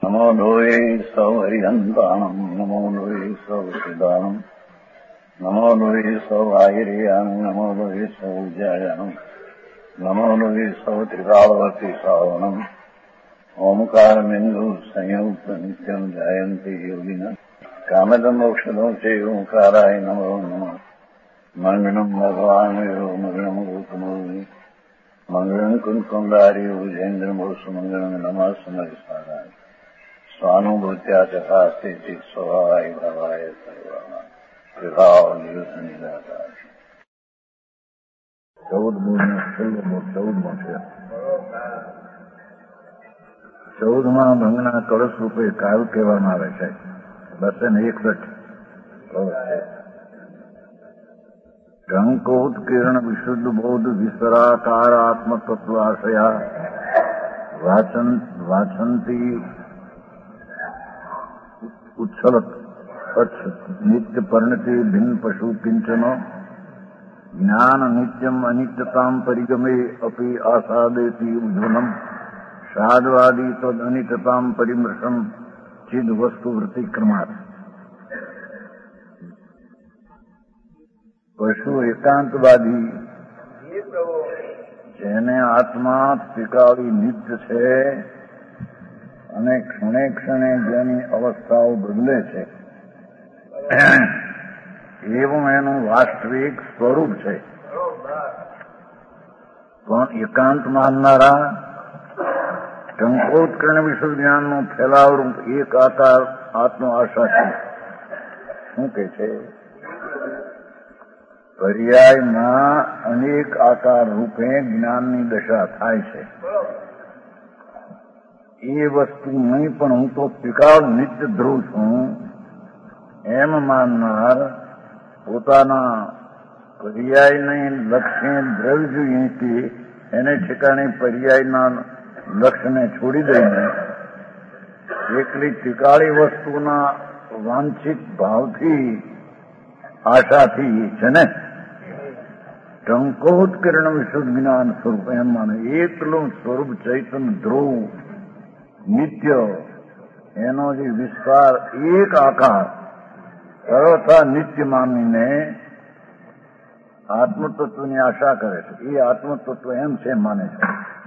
નમો લોહે સૌ હરિહંતાણમ નમો લોહે સૌ સિદ્ધાણમ નમો લોહે સૌ આયર્યાણમ નમો લોહે સૌ જયાણમ નમો લોહે સૌ ત્રિકાળવતી શ્રાવણમ ઓમકારમિંદુ સંયુક્ત નિત્યમ જાયંતી યોગિના કામદમ મોક્ષદો છે ઓંકારાય નમો નમઃ મંગળમ ભગવાન મંગળમ ગોતમોહિ મંગળમ કુંકુંડારી ઉજેન્દ્રમોષ મંગળમ નમઃ સમરિસારાય સ્વાનુભૂત્યા ચકાસ્તે ચિત સ્વભાવાય ભાવાય સર્વા વિભાવ નિદાતા 14 છે. 14માં ભંગના કળશ રૂપે કાળ કહેવામાં આવે છે. 261 ટંકોત્કીર્ણ વિશુદ્ધ બોધ વિસ્તરાકાર આત્મતત્વાશયા વાચંતી ઉચ્છલત નિત્ય પરિણતિ ભિન્ન પશુ કિંચનો જ્ઞાન નિત્યમ અનિત્યતામ પરિગમે અપી આસાદેતી ઉજ્જવલમ સાદવાદી તદ અનિત્યતામ પરિમર્શમ ચિદ વસ્તુ વૃત્તિક્રમાત. પશુ એકાંતવાદી જેને આત્મા ત્રિકાળી નિત્ય છે અને ક્ષણે ક્ષણે જેની અવસ્થાઓ બદલે છે એવું એનું વાસ્તવિક સ્વરૂપ છે. પણ એકાંત માનનારા ટંકોત્કીર્ણ વિશુદ્ધ જ્ઞાનનો ફેલાવરૂપ એક આકાર આત્મ આશાથી શું કે છે? પર્યાયમાં અનેક આકાર રૂપે જ્ઞાનની દશા થાય છે. એ વસ્તુ નહીં, પણ હું તો ત્રિકાળ નિત્ય ધ્રુવ છું એમ માનનાર પોતાના પર્યાયને લક્ષ્ય દ્રવ્ય જોઈએ કે એને ઠેકાણે પર્યાયના લક્ષ્યને છોડી દઈને એકલી ત્રિકાળી વસ્તુના વાંછિત ભાવથી આશાથી છે ને ટંકોત્કીર્ણ વિશુદ્ધ જ્ઞાન સ્વરૂપ એમ માને એકલું સ્વરૂપ ચૈતન્ય ધ્રુવ નિત્ય એનો જે વિસ્તાર એક આકાર સર્વથા નિત્ય માનીને આત્મતત્વની આશા કરે છે. એ આત્મતત્વ એમ છે માને છે.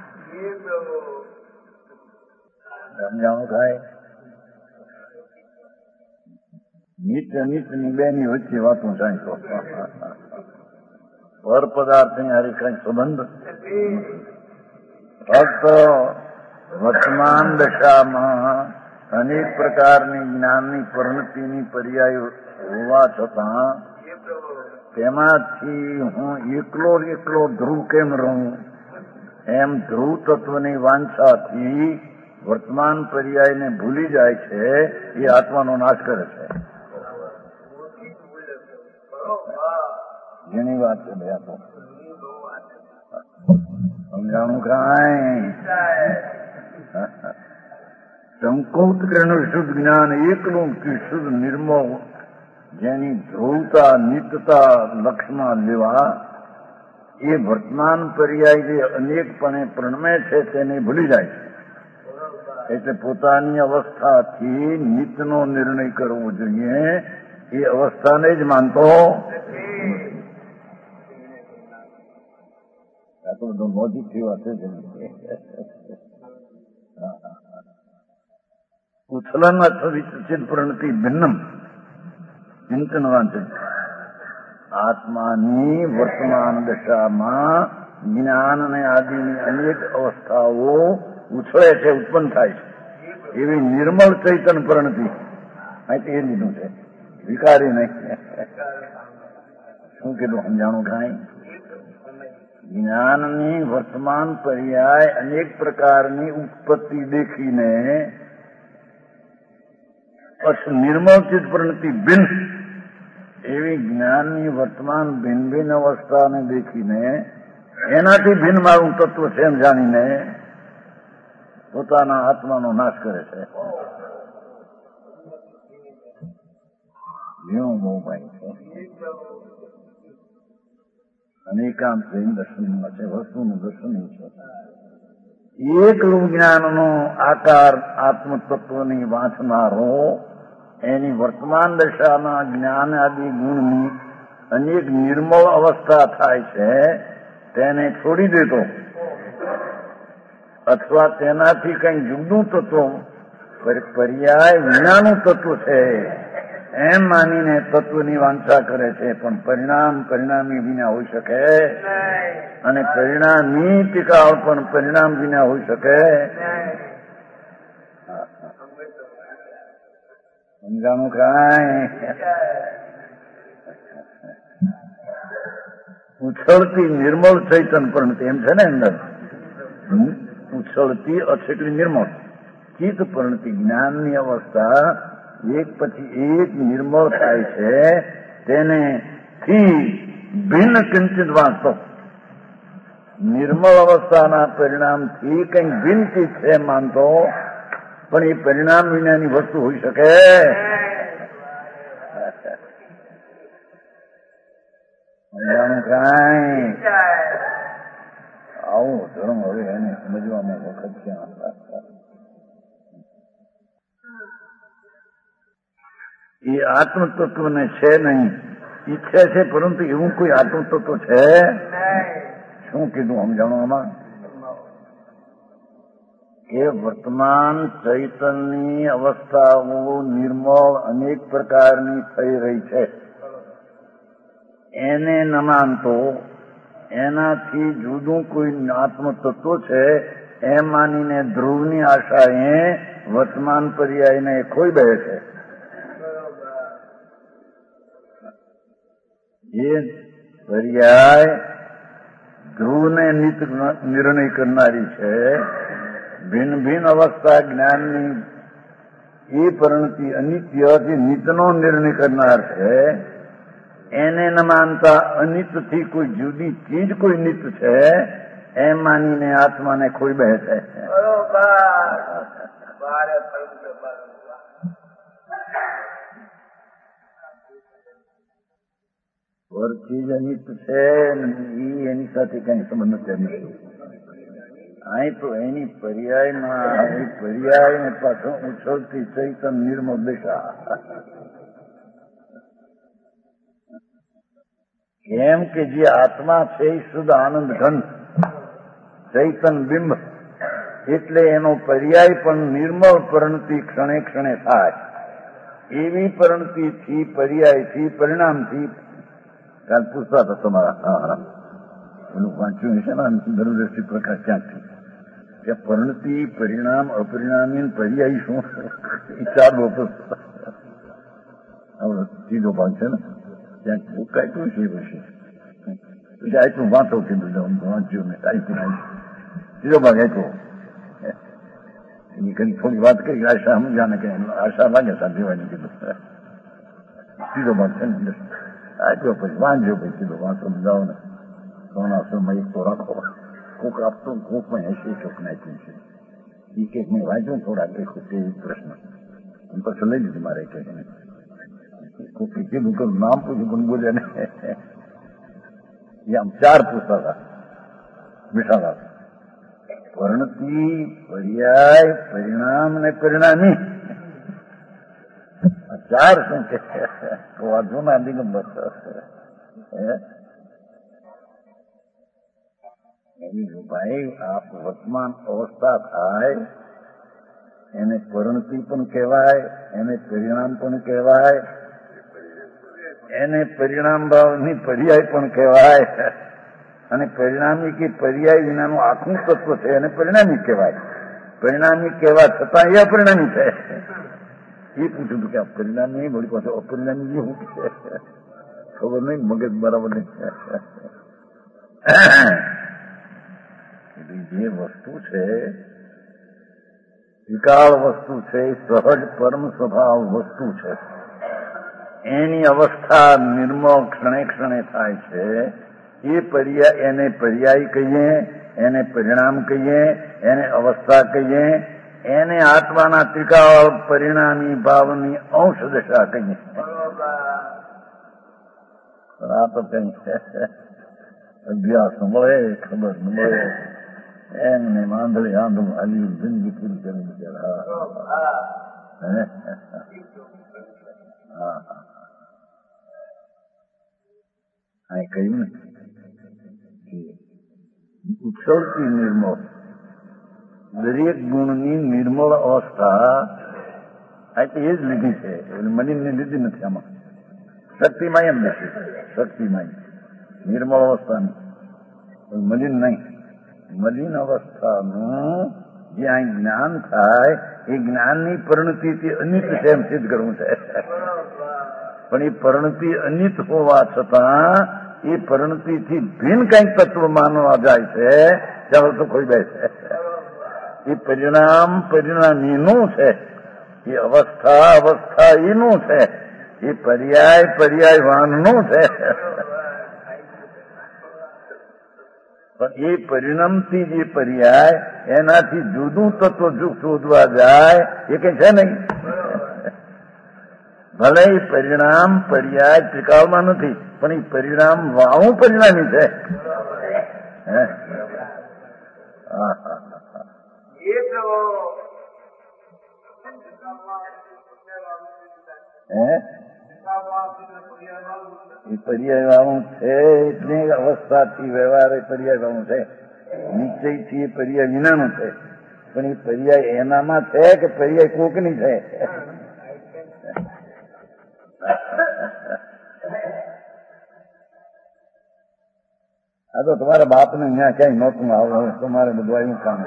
સમજાણું થાય? નિત્ય નિત્યની બેની વચ્ચે વાતો જાણતો પર પદાર્થની હારી કઈ સંબંધ ફક્ત વર્તમાન દશામાં અનેક પ્રકારની જ્ઞાનની પરિણતિની પર્યાય હોવા છતાં તેમાંથી હું એકલો ધ્રુવ કેમ રહું એમ ધ્રુવ તત્વની વાંછાથી વર્તમાન પર્યાયને ભૂલી જાય છે. એ આત્માનો નાશ કરે છે. જેની વાત છે ભાઈ તો સમજાણું કાંઈ? ટંકોત્કીર્ણ વિશુદ્ધ જ્ઞાન એકલું કે શુદ્ધ નિર્મળ જેની ધ્રુવતા નિત્યતા લક્ષમાં લેવા એ વર્તમાન પર્યાય જે અનેકપણે પ્રણમે છે તેને ભૂલી જાય છે. એટલે પોતાની અવસ્થાથી નિત્યનો નિર્ણય કરવો જોઈએ. એ અવસ્થાને જ માનતો આ તો બધું મોજીથી વાત છે. ઉથલન અથવા વિચિત પરિણતિ ભિન્નમ ચિંતન વાંચન. આત્માની વર્તમાન દશામાં જ્ઞાન અને આદિની અનેક અવસ્થાઓ ઉછળે છે, ઉત્પન્ન થાય છે. એવી નિર્મળ ચૈતન પરિણતિ અહીંથી એ લીધું છે, વિકારી નહીં. શું કીધું? સમજાણું કાંઈ? જ્ઞાનની વર્તમાન પર્યાય અનેક પ્રકારની ઉત્પત્તિ દેખીને નિર્મળ ચિત્ત પરિણતિ ભિન્ન એવી જ્ઞાનની વર્તમાન ભિન્ન ભિન્ન અવસ્થાને દેખીને એનાથી ભિન્ન મારું તત્વ છે એમ જાણીને પોતાના આત્માનો નાશ કરે છે. એવું મોભાઈ છે. અનેકાંત દર્શનમાં છે, વસ્તુનું દર્શન છે. એકલું જ્ઞાનનો આકાર આત્મતત્વની વાંચનારો એની વર્તમાન દશાના જ્ઞાન આદિ ગુણની અનેક નિર્મળ અવસ્થા થાય છે તેને છોડી દેતો અથવા તેનાથી કંઈ જુદું તત્વ પર્યાય વિનાનું તત્વ છે એમ માનીને તત્વની વાંચા કરે છે, પણ પરિણામી વિના હોઈ શકે અને પરિણામી ટીકાળ પણ પરિણામ વિના હોઈ શકે. સમજાણું કાંઈ? ઉછળતી નિર્મળ ચૈતન પણ એમ છે ને અંદર ઉછળતી અછેટલી નિર્મળ ચિત્ત પરણતી જ્ઞાનની અવસ્થા એક પછી એક નિર્મળ થાય છે. તેને થી ભિન્ન કિંચિત વાંચતો નિર્મળ અવસ્થાના પરિણામથી કંઈક ભિન્ન ચીજ છે માનતો, પણ એ પરિણામ વિનાની વસ્તુ હોઈ શકે. કાંઈ આવું ધર્મ હવે એને સમજવામાં વખત ક્યાં. એ આત્મતત્વને છે નહીં, ઈચ્છે છે પરંતુ એવું કોઈ આત્મતત્વ છે? શું કીધું સમજાણું આમાં? કે વર્તમાન ચૈતનની અવસ્થાઓ નિર્મળ અનેક પ્રકારની થઈ રહી છે, એને ન માનતો એનાથી જુદું કોઈ આત્મતત્વ છે એમ માનીને ધ્રુવની આશાએ વર્તમાન પર્યાયને ખોઈ બે છે. એ પર્યાય ધ્રુવને નિર્ણય કરનારી છે. ભિન્ન ભિન્ન અવસ્થા જ્ઞાનની એ પરિણતિ અનિત્ય જે નિતનો નિર્ણય કરનાર છે, એને ન માનતા અનિતથી કોઈ જુદી ચીજ કોઈ નિત છે એમ માનીને આત્માને ખોઈ બેસે છે. પર ચીજ અનિત છે એની સાથે કઈ સંબંધ નથી. અહીં તો એની પર્યાયને પાછો ઉછળતી ચૈતન નિર્મળ દિશા. કેમ કે જે આત્મા છે એ શુદ્ધ આનંદ ઘન ચૈતન બિંબ, એટલે એનો પર્યાય પણ નિર્મળ પરિણતિ ક્ષણે ક્ષણે થાય. એવી પરિણતિથી પર્યાયથી પરિણામથી કાલ પૂછતા હતા તમારા એનું વાંચ્યું હશે ને દરદર્શી પ્રકાશ ક્યાંકથી કે પરિણતિ પરિણામ અપરિણામી પર્યાય શું એ ચાર લોકો સીધો ભાગ છે ને ત્યાં કાંઈ છે પછી પછી આટલું વાંચો કીધું વાંચ્યું ને કાંઈ સીધો ભાગ આપ્યો એની ઘણી થોડી વાત કરી આશા સમજાને કે આશા લાગે સાધીવાની કીધું સીધો ભાગ છે ને આપ્યો પછી વાંચ્યો પછી કીધું વાંચો જાઓ ને સોનાસરમાં એક તો રાખો કોક આપતો કોકમાં 80 ચોક નાખ્યું છે એ કે મેં વાંચ્યું થોડા લખ્યું તે પ્રશ્ન પછી લઈ લીધું મારે કે કોક કીધું કે નામ પૂછ્યું પણ બોલ્યા ને એ આમ ચાર પૂછતા હતા મીઠાલાલ પરિણતિ પર્યાય પરિણામ ને પરિણામી ચાર શું કે વાંચો ના દિગંબર ભાઈ આપ વર્તમાન અવસ્થા થાય એને પરિણતિ પણ કહેવાય, એને પરિણામ પણ કહેવાય, એને પરિણામ ભાવની પર્યાય પણ કહેવાય, અને પરિણામી કે પર્યાય વિનાનું આખું તત્વ છે એને પરિણામી કહેવાય. પરિણામી કહેવા છતાં એ અપરિણામી છે. એ પૂછ્યું કે આ પરિણામી વળી પાછું અપરિણામી શું છે ખબર નહીં, મગજ બરાબર નહીં. જે વસ્તુ છે વિકાળ વસ્તુ છે, સહજ પરમ સ્વભાવ વસ્તુ છે, એની અવસ્થા નિર્મળ ક્ષણે ક્ષણે થાય છે. એ પર્યાય એને પર્યાય કહીએ, એને પરિણામ કહીએ, એને અવસ્થા કહીએ, એને આત્માના ત્રિકાળ પરિણામી ભાવની અંશ દશા કહીએ. આ તો કઈ અભ્યાસ મળે ખબર મળે એમને માંદળી આંધું હાલ્યું જિંદગી પૂરી કરી બિચારા. હા કહ્યું ને ઉછળતી નિર્મળ દરેક ગુણની નિર્મળ અવસ્થા આ તો એ જ લીધી છે, મલિનની લીધી નથી. આમાં શક્તિમાં એમ નથી, શક્તિમાં નિર્મળ અવસ્થાની મલિન નહીં. મલિન અવસ્થાનું જ્યાં જ્ઞાન થાય એ જ્ઞાનની પરિણતિથી અનિત છે એમ સિદ્ધ કરવું છે. પણ એ પરિણતિ અનિત હોવા છતાં એ પરિણતિથી ભિન્ન કંઈક તત્વ માનવા જાય છે, ચાલો તો કોઈ બેસે. એ પરિણામીનું છે, એ અવસ્થા એનું છે, એ પર્યાયવાનનું છે. પણ એ પરિણામથી જે પર્યાય એનાથી જુદું તત્વ શોધવા જાય એ કઈ છે નહીં. ભલે એ પરિણામ પર્યાય ત્રિકાળમાં નથી, પણ એ પરિણામ વાળું પરિણામી છે. એ પર્યાય વાળું છે એટલે અવસ્થાથી વ્યવહાર એ પર્યાય વાળું છે. નિશ્ચયથી એ પર્યાય વિનાનું છે, પણ એ પર્યાય એનામાં છે કે પર્યાય કોકની છે. આ તો તમારા બાપને અહીંયા ક્યાંય નહોતું આવું, તમારે બધું આવ્યું કામ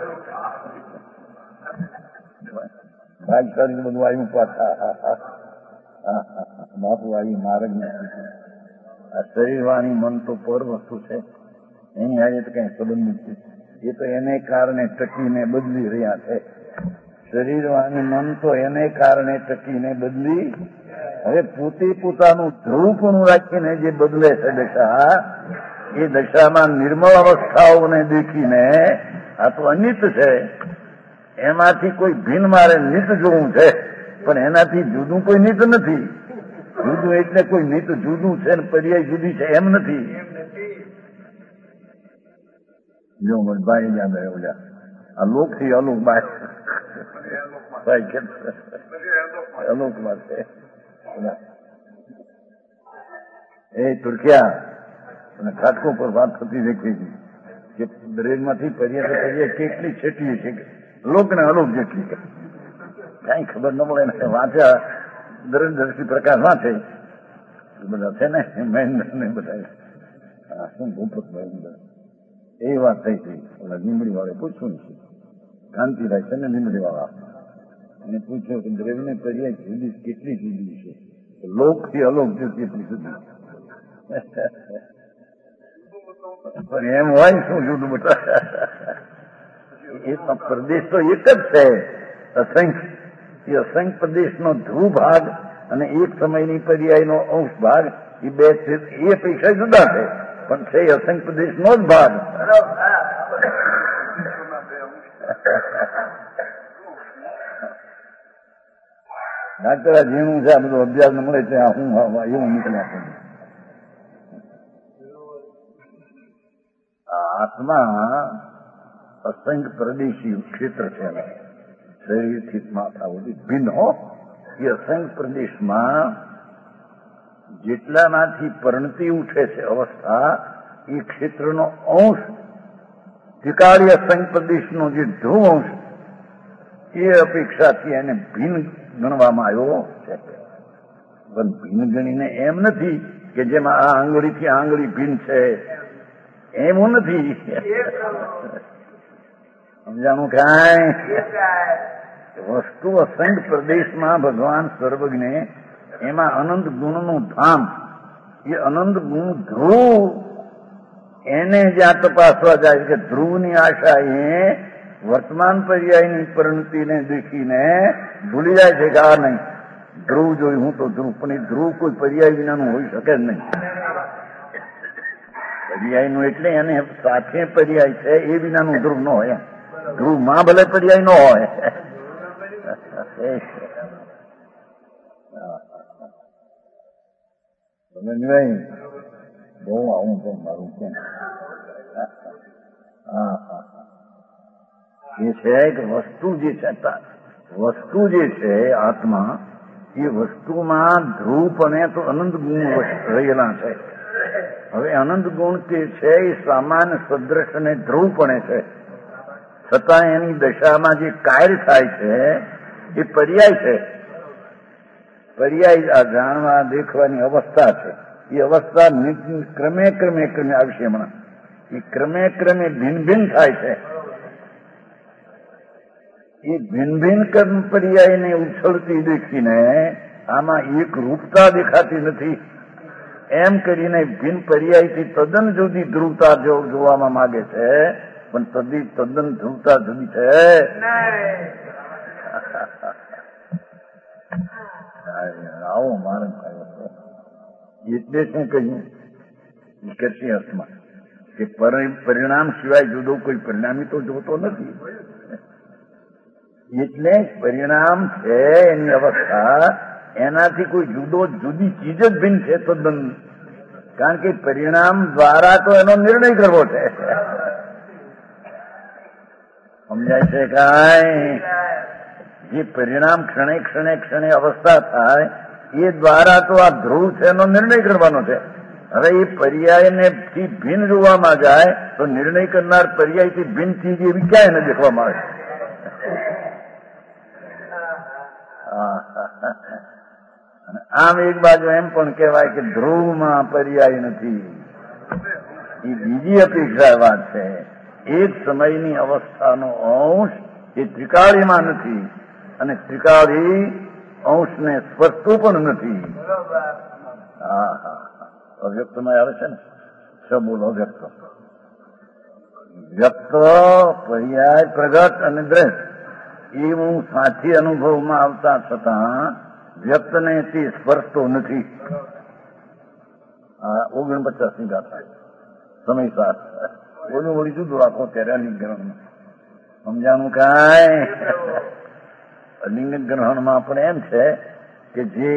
ભાગશાળી બધું આવ્યું પાછા. બાપુ આવી માર્ગ નથી. આ શરીર વાણી મન તો પર વસ્તુ છે, એની આજે તો કઈ સંબંધ નથી. એ તો એને કારણે ટકીને બદલી રહ્યા છે. શરીર વાણી મન તો એને કારણે ટકીને બદલી, હવે પોતે પોતાનું ધ્રુવપણું રાખીને જે બદલે છે દશા, એ દશામાં નિર્મળ અવસ્થાઓને દેખીને આ તો અનિત છે, એમાંથી કોઈ ભિન્ન મારે નિત જોવું છે, પણ એનાથી જુદું કોઈ નિત નથી. જુદું એટલે કોઈ નિત જુદું છે ને પર્યાય જુદી છે એમ નથી. જો ભાઈ યાદ આવ્યા આ લોક થી અલોક ભાઈ અલોકમાં છે. એ તુર્કિયા અને ખાટકો પર વાત થતી દેખી હતી કે બ્રેનમાંથી પર્યાય કેટલી છેટીએ છે, લોક ને અલોક જેટલી કઈ ખબર ન પડે ને. વાંચ્યા દર્શી પ્રકાશ વાંચે બધા છે ને મહેન્દ્ર ને બધા શું ભૂપત મહેન્દ્ર એ વાત થઈ હતી. ઓલા લીમડી વાળે પૂછ્યું ને કાંતિભાઈ છે ને લીમડી વાળા, એને પૂછ્યું કે દ્રવ્યને પર્યાય જુદી કેટલી જુદી છે, લોક થી અલોક કેટલી જુદી. પણ એમ હોય શું જુદું બધા, એ પ્રદેશ તો એક જ છે અસંખ્ય. એ અસંખ્ય પ્રદેશનો ધ્રુવ ભાગ અને એક સમયની પર્યાયનો અંશ ભાગ એ બે છે, એ પૈસા જુદા છે, પણ છે અસંખ્ય પ્રદેશનો જ ભાગ. ડાક્ટર આ ઝીણું છે, આ બધું અભ્યાસ મળે છે, હું એવું નીકળી આપું. આત્મા અસંખ્ય પ્રદેશી ક્ષેત્ર છે, શરીરથી માથા સુધી ભિન્ન હો. એ અસંખ્ય પ્રદેશમાં જેટલામાંથી પરિણતિ ઉઠે છે અવસ્થા, એ ક્ષેત્રનો અંશ ત્રિકાળી અસંખ્ય પ્રદેશનો જે ધ્રુવ અંશ, એ અપેક્ષાથી એને ભિન્ન ગણવામાં આવ્યો છે. પણ ભિન્ન ગણીને એમ નથી કે જેમાં આ આંગળીથી આંગળી ભિન્ન છે, એવું નથી. સમજાણું કાંઈ? વસ્તુ અસંખ્ય પ્રદેશમાં ભગવાન સર્વજ્ઞ, એમાં અનંત ગુણનું ધામ, એ અનંત ગુણ ધ્રુવ, એને જ્યાં તપાસવા જાય કે ધ્રુવની આશા એ વર્તમાન પર્યાયની પરિણતિને દેખીને ભૂલી જાય છે કે આ નહીં ધ્રુવ જોયું હું તો ધ્રુવ, પણ એ ધ્રુવ કોઈ પર્યાય વિનાનું હોઈ શકે જ નહીં. પર્યાયનું એટલે એને સાથે પર્યાય છે એ વિનાનું ધ્રુવ ન હોય. ધ્રુવ માં ભલે પર્યાય ન હોય. બહુ આવું છે મારું કેમ. હા હા હા. એ છે કે વસ્તુ જે છે આત્મા, એ વસ્તુમાં ધ્રુવપણે તો અનંત ગુણ રહેલા છે. હવે અનંત ગુણ જે છે એ સામાન્ય સદ્રશ અને ધ્રુવપણે છે, છતાં એની દશામાં જે કાર્ય થાય છે એ પર્યાય છે. પર્યાય આ જાણવા દેખવાની અવસ્થા છે. એ અવસ્થા ક્રમે આવશે હમણાં. એ ક્રમે ભિન્ન ભિન્ન થાય છે. એ ભિન્ન ભિન્ન કર્મ પર્યાયને ઉછળતી દેખીને આમાં એક રૂપતા દેખાતી નથી. એમ કરીને ભિન્ન પર્યાયથી તદ્દન જુદી ધ્રુવતા જોવામાં માંગે છે, પણ તદ્દન ધ્રુવતા જુદી છે. આવો મારણ થયો છે. એટલે શું કહ્યું કશી અર્થમાં કે પરિણામ સિવાય જુદો કોઈ પરિણામી તો જોતો નથી. એટલે પરિણામ છે એની અવસ્થા, એનાથી કોઈ જુદી ચીજ જ ભિન્ન છે તદ્દન. કારણ કે પરિણામ દ્વારા તો એનો નિર્ણય કરવો છે. સમજાય છે કાંઈ? જે પરિણામ ક્ષણે અવસ્થા થાય એ દ્વારા તો આ ધ્રુવ છે એનો નિર્ણય કરવાનો છે. હવે એ પર્યાયને થી ભિન્ન જોવામાં જાય તો નિર્ણય કરનાર પર્યાયથી ભિન્ન ચીજ એવી ક્યાંય ન દેખવામાં આવે. આમ એક બાજુ એમ પણ કહેવાય કે ધ્રુવમાં પર્યાય નથી. એ બીજી અપેક્ષા વાત છે. એક સમયની અવસ્થાનો અંશ એ ત્રિકાળીમાં નથી, અને ત્રિકાળી અંશને સ્પર્શતું પણ નથી. અવ્યક્તમાં આવે છે ને, શું બોલો? અવ્યક્ત, વ્યક્ત, પર્યાય, પ્રગટ અને દ્રઢ એવું સાથી અનુભવમાં આવતા છતાં વ્યક્તને તે સ્પર્શતો નથી. 49ની ગાથા સમય સાથ બોલું વળી જુદું રાખો ત્યારે અલિંગ ગ્રહણમાં સમજાણું કાંઈ? અલિંગ ગ્રહણમાં પણ એમ છે કે જે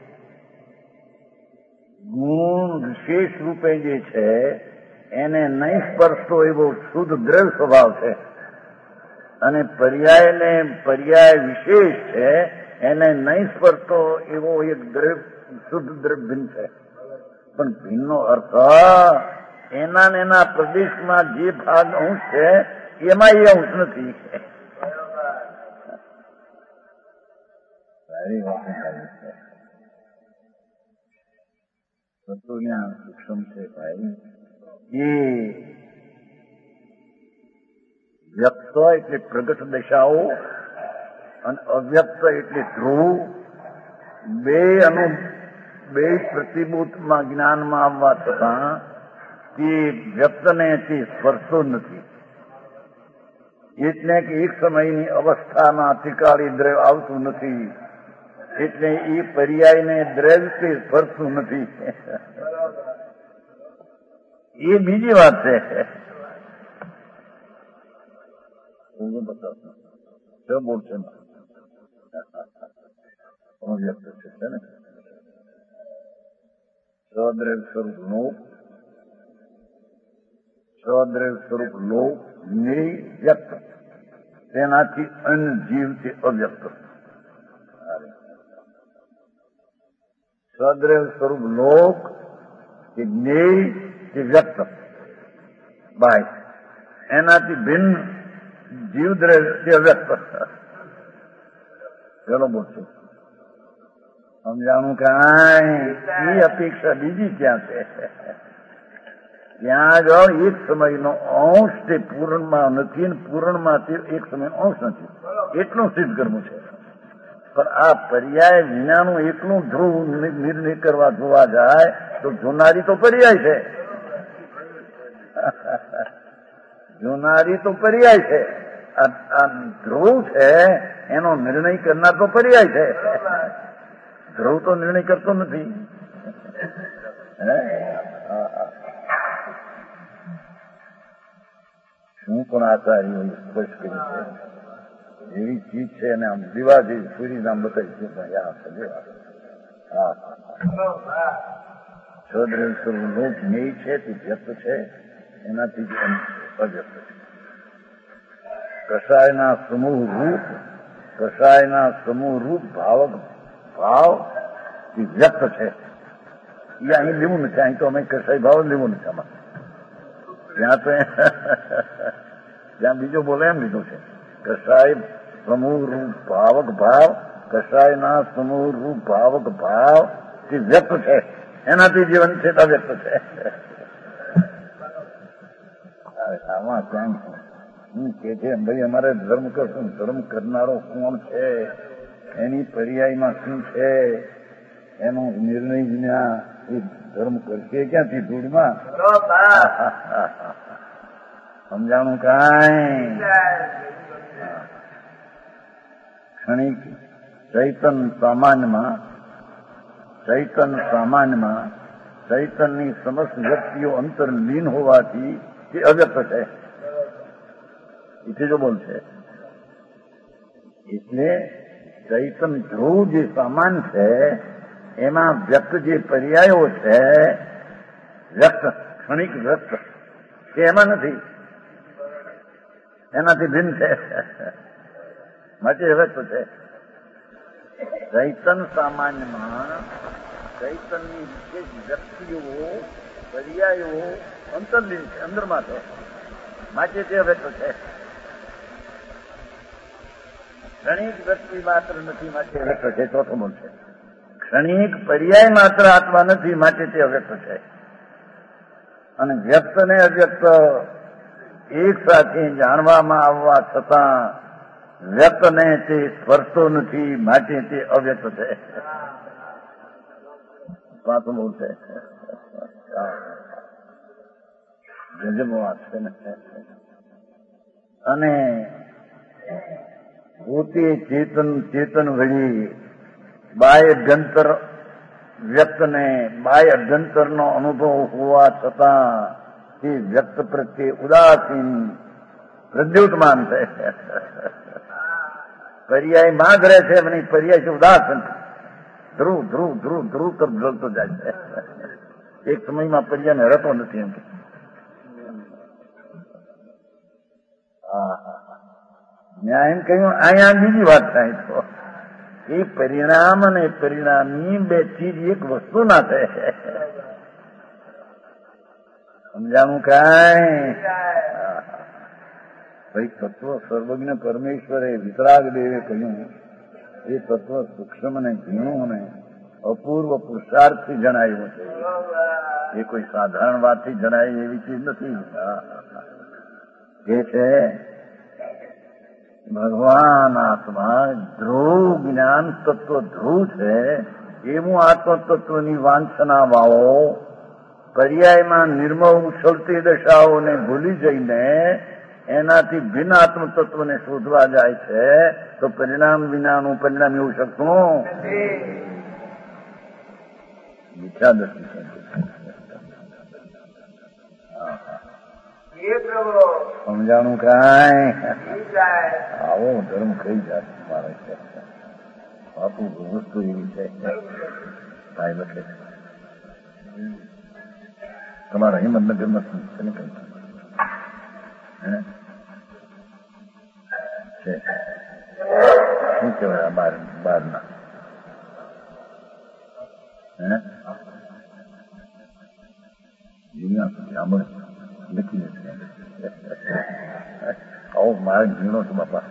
ગુણ વિશેષ રૂપે જે છે એને નહીં સ્પર્શતો એવો શુદ્ધ દ્રઢ સ્વભાવ છે, અને પર્યાય વિશેષ છે એને નહીં સ્પર્શતો એવો એક શુદ્ધ દ્રઢ ભિન્ન છે. પણ ભિન્નનો અર્થ એના પ્રદેશમાં જે ભાગ અંશ છે એમાં એ અંશ નથી. સારી વાત છે. તત્વજ્ઞાન સૂક્ષ્મ છે ભાઈ. એ વ્યક્ત એટલે પ્રગટ દશાઓ અને અવ્યક્ત એટલે ધ્રુવ, બે પ્રતિભૂતમાં જ્ઞાનમાં આવવા છતાં તે વ્યક્તને તે સ્પર્શતો નથી. એટલે કે એક સમયની અવસ્થામાં ત્રિકાળી દ્રવ્ય આવતું નથી, એટલે એ પર્યાયને દ્રવ્ય તે સ્પર્શતું નથી. એ બીજી વાત છે. શું બોલશે? વ્યક્ત છે ને સ્વદ્રવ્ય સ્વરૂપ લોક વ્યક્ત, તેનાથી અન્ય જીવ તે અવ્યક્ત. સ્વદ્રવ્ય સ્વરૂપ લોક કે જ્ઞેય કે વ્યક્ત બાય, એનાથી ભિન્ન જીવ દ્રવ્ય તે અવ્યક્ત. ચલો બોલશો સમજાણું કાંઈ? એ અપેક્ષા બીજી ક્યાં છે? ત્યાં જો એક સમયનો અંશ તે પૂર્ણમાં નથી ને પૂર્ણમાં તે એક સમયનો અંશ નથી, એટલું સિદ્ધ કરવું છે. પણ આ પર્યાય વિનાનું એકલું ધ્રુવ નિર્ણય કરવા જોવા જાય તો જોનારી તો પર્યાય છે. જોનારી તો પર્યાય છે. આ ધ્રુવ છે એનો નિર્ણય કરનાર તો પર્યાય છે. ધ્રુવ તો નિર્ણય કરતો નથી. શું પણ આચાર્યો સ્પષ્ટ કર્યું છે. એવી ચીજ છે અને આમ દીવા જેવી પૂરી નામ બતાવી છે. સ્વદ્રવ્ય સ્વરૂપ લોક જ્ઞેય છે તે વ્યક્ત છે, એનાથી અવ્યક્ત છે. કષાયના સમૂહ રૂપ ભાવક ભાવ વ્યક્ત છે. એ અહીં લેવું નથી, અહીં તો અમે કષાય ભાવ લેવું નથી. આમાં ત્યાં તો જ્યાં બીજો બોલે એમ લીધું છે. કષાય સમૂહ રૂપ ભાવક ભાવ, કષાયના સમૂહ રૂપ ભાવક ભાવ જે વ્યક્ત છે એનાથી જીવન છે તો વ્યક્ત છે. આમાં ક્યાં કે છે ભાઈ અમારે ધર્મ કરશું, ધર્મ કરનારો કોણ છે, એની પર્યાયમાં શું છે, એનો નિર્ણય વિના એ ધર્મ કરશે ક્યાંથી ધૂળમાં? સમજાણું કાંઈ? ક્ષણિક ચૈતન સામાન્યમાં ચૈતનની સમસ્ત વ્યક્તિઓ અંતરલીન હોવાથી તે અવ્યક્ત છે. જો બોલશે એટલે ચૈતન ધ્રુવ જે સામાન છે એમાં વ્યક્ત જે પર્યાયો છે, વ્યક્ત ક્ષણિક વ્યક્ત કે એમાં નથી, એનાથી ભિન્ન છે, માટે વ્યક્ત છે. ચૈતન સામાન્યમાં ચૈતનની વિશેષ વ્યક્તિઓ પર્યાયો અંતરલીન છે, અંદરમાં છે, માટે તે વ્યક્ત છે. ક્ષણિક વ્યક્તિ માત્ર નથી, માટે વ્યક્ત છે. ચોથો બોલ છે ક્ષણિક પર્યાય માત્ર આત્મા નથી, માટે તે અવ્યક્ત છે. અને વ્યક્ત ને અવ્યક્ત એક સાથે જાણવામાં આવવા છતાં વ્યક્તને તે સ્પર્શતો નથી, માટે તે અવ્યક્ત છે. પાંચમો બોલ છે ગજબ વાત છે ને. અને પોતે ચેતન વળી બાહ્ય અભ્યંતર વ્યક્તને બાહ્ય અભ્યંતરનો અનુભવ હોવા છતાં તે વ્યક્ત પ્રત્યે ઉદાસીન પ્રદ્યુતમાન છે. પર્યાયમાં જ રહે છે, મને પર્યાય છે ઉદાસીન, ધ્રુવ ધ્રુવ ધ્રુવ ધ્રુવ તરફ ઢળતો જાય છે. એક સમયમાં પર્યાયને રહેતો નથી એમ. મેં એમ કહ્યું અહીંયા બીજી વાત થાય તો એ પરિણામ અને પરિણામી બે ચીજ એક વસ્તુ ના થાય. સમજાણું કાંઈ? ભાઈ તત્વ સર્વજ્ઞ પરમેશ્વરે વિતરાગ દેવે કહ્યું એ તત્વ સૂક્ષ્મ અને ઝીણું અને અપૂર્વ પુરુષાર્થથી જણાયું છે. એ કોઈ સાધારણ વાતથી જણાય એવી ચીજ નથી. એ છે ભગવાન આત્મા ધ્રુવ જ્ઞાન તત્વ ધ્રુવ છે. એવું આત્મતત્વની વાંછના વાળો પર્યાયમાં નિર્મળ ઉછળતી દશાઓને ભૂલી જઈને એનાથી ભિન્ન આત્મતત્વને શોધવા જાય છે તો પરિણામ વિનાનું પરિણામ એવું શકતું મિથ્યા દર્શન છે. સમજાણું કાંઈ? આવો ધર્મ કઈ જાત મારે છે. બાપુ વસ્તુ એવી છે ભાઈ લખે છે. તમારા હિંમતનગરમાં છે ને કઈ છે શું કહેવાય બહારના સાંભળે લખી લે આવો માર્ગ ઝીણો છે બાપા.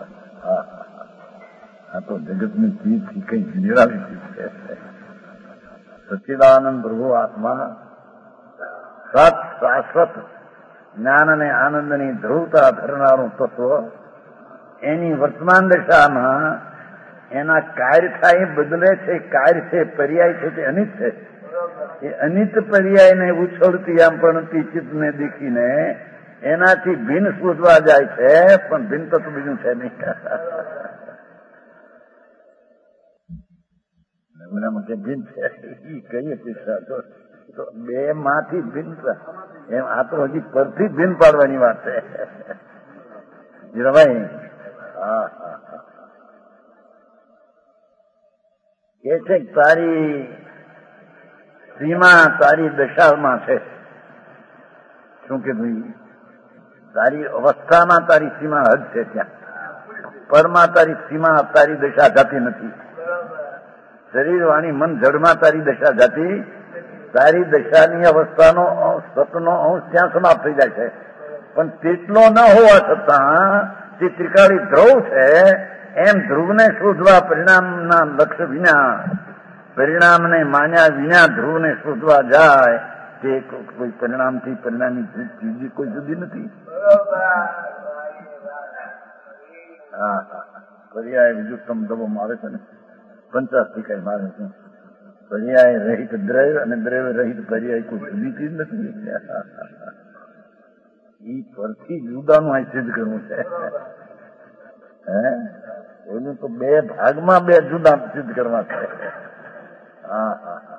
આ તો જગતની ચીજથી કઈ નિરાળી ચીજ છે. સચ્ચિદાનંદ પ્રભુ આત્મા સત શાશ્વત જ્ઞાન અને આનંદની ધ્રુવતા ધરનારું તત્વ એની વર્તમાન દશામાં એના કાર્ય થાય બદલે છે. કાર્ય છે, પર્યાય છે, તે અનિત છે. એ અનિત પર્યાયને ઉછળતી આમ પણ ચિત્તને દેખીને એનાથી ભિન્ન શોધવા જાય છે, પણ ભિન્ન તત્વ બીજું છે નહીં. ભિન્ન છે એ કહીએ તો બે માંથી ભિન્ન એમ. આ તો હજી પરથી ભિન્ન પાડવાની વાત છે. જીરાભાઈ કે છે તારી સીમા તારી દશામાં છે. શું કે ભાઈ તારી અવસ્થામાં તારી સીમા હદ છે, ત્યાં પરમાં તારી સીમા, તારી દશા જાતી નથી. શરીર, વાણી, મન, જડમાં તારી દશા જાતી, તારી દશાની અવસ્થાનો સતનો અંશ ત્યાં સમાપ્ત થઈ જાય છે. પણ તેટલો ન હોવા છતાં તે ત્રિકાળી ધ્રુવ છે, એમ ધ્રુવને શોધવા પરિણામના લક્ષ્ય વિના, પરિણામને માન્યા વિના ધ્રુવને શોધવા જાય તે કોઈ પરિણામથી પરિણામની ચીજ કોઈ જુદી નથી. હા હા, પર્યાય બીજું તમદબોમાં આવે છે ને, 50 કઈ મારે છે. પર્યાય રહિત દ્રવ્ય અને દ્રવ્ય રહિત પર્યાય કોઈ જુદી ચીજ નથી. એ પરથી જુદાનું અહીં સિદ્ધ કરવું છે. એનું તો 2 ભાગમાં 2 જુદા સિદ્ધ કરવા છે. હા હા હા,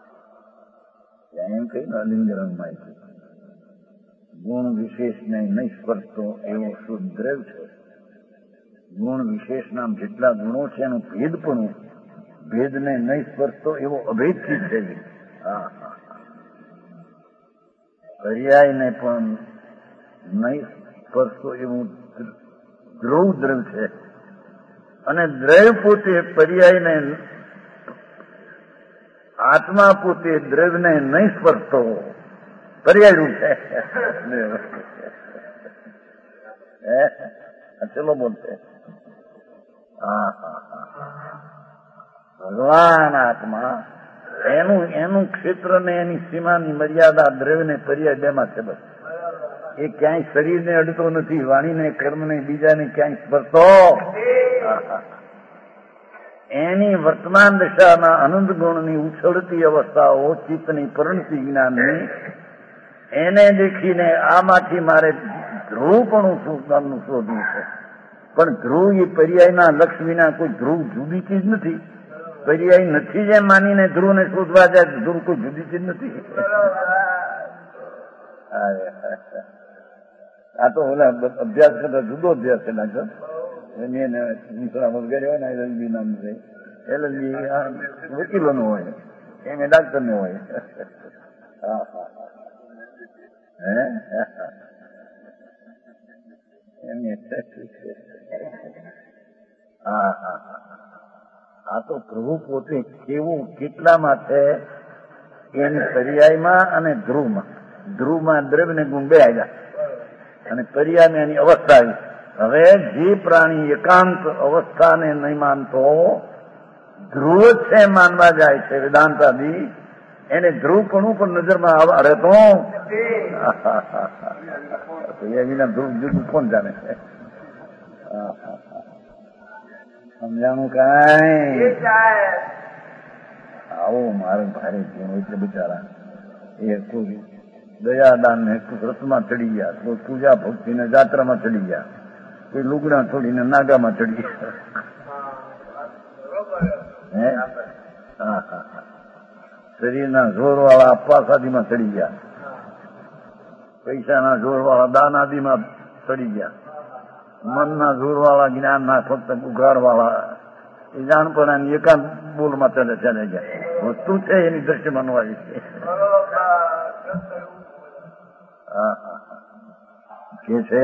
એમ કઈ અલિંગરણમાં ગુણ વિશેષને નહીં સ્પર્શતો એવો શુદ્ધ દ્રવ્ય છે. ગુણ વિશેષના જેટલા ગુણો છે એનું ભેદપણું, ભેદને નહીં સ્પર્શતો એવો અભેદથી છે. હા હા, પર્યાયને પણ નહીં સ્પર્શતો એવું ધ્રુવ દ્રવ્ય છે. અને દ્રવ્ય પોતે પર્યાયને, આત્મા પોતે દ્રવ્યને નહીં સ્પર્શતો પર્યાય રૂપ છે. ચલો બોલશે. હા હા હા, ભગવાન આત્મા એનું ક્ષેત્ર ને એની સીમાની મર્યાદા દ્રવ્યને પર્યાય 2માં છે. બસ એ ક્યાંય શરીરને અડતો નથી, વાણીને, કર્મને, બીજાને ક્યાંય સ્પર્શતો. એની વર્તમાન દશાના અનંત ગુણની ઉછળતી અવસ્થાઓ, ચિત્તની પરિણતિ જ્ઞાનની, એને દેખીને આમાંથી મારે ધ્રુવપણું શોધવાનું શોધવું છે. પણ ધ્રુવ એ પર્યાયના લક્ષ વિના કોઈ ધ્રુવ જુદી ચીજ નથી. પર્યાય નથી જેમ માનીને ધ્રુવને શોધવા જાય, ધ્રુવ કોઈ જુદી ચીજ નથી. આ તો ઓલા અભ્યાસ કરતા જુદો અભ્યાસ છે. ડાક્ટર વગેરે હોય ને, એલએલબી નામ છે, એલએલબી વકીલો નો હોય, એમ એ ડાક્ટર નો હોય. હા હા, હા હા, આ તો પ્રભુ પોતે કેવું કેટલામાં છે એની પર્યાયમાં અને ધ્રુવમાં. ધ્રુવમાં દ્રવ્ય ને ગુણ 2 આવ્યા અને પર્યાયમાં એની અવસ્થા આવી. હવે જે પ્રાણી એકાંત અવસ્થાને નહીં માનતો, ધ્રુવ છે માનવા જાય છે વેદાંતાદી, એને ધ્રુવપણું પણ નજરમાં આવે તો વિના ધ્રુવ જુદું કોણ જાણે છે? સમજાણું કાંઈ? આવો મારે ભારે જીવન એટલે બિચારા એ કોઈ દયાદાન ને વ્રતમાં ચડી ગયા, કોઈ પૂજા ભક્તિ ને જાત્રામાં ચડી ગયા, કોઈ લુગડા છોડીને નાગામાં ચડી ગયા. શરીરના જોર વાળા અપાસાદીમાં ચડી ગયા, પૈસાના જોર વાળા દાન આદિમાં ચડી ગયા, મનના જોર વાળા જ્ઞાનના ફક્ત ઉઘાડ વાળા એ જાણપણાની એકાંત બોલમાં ચાલે ગયા. વસ્તુ છે એની દ્રષ્ટિ માનવાની છે. કે છે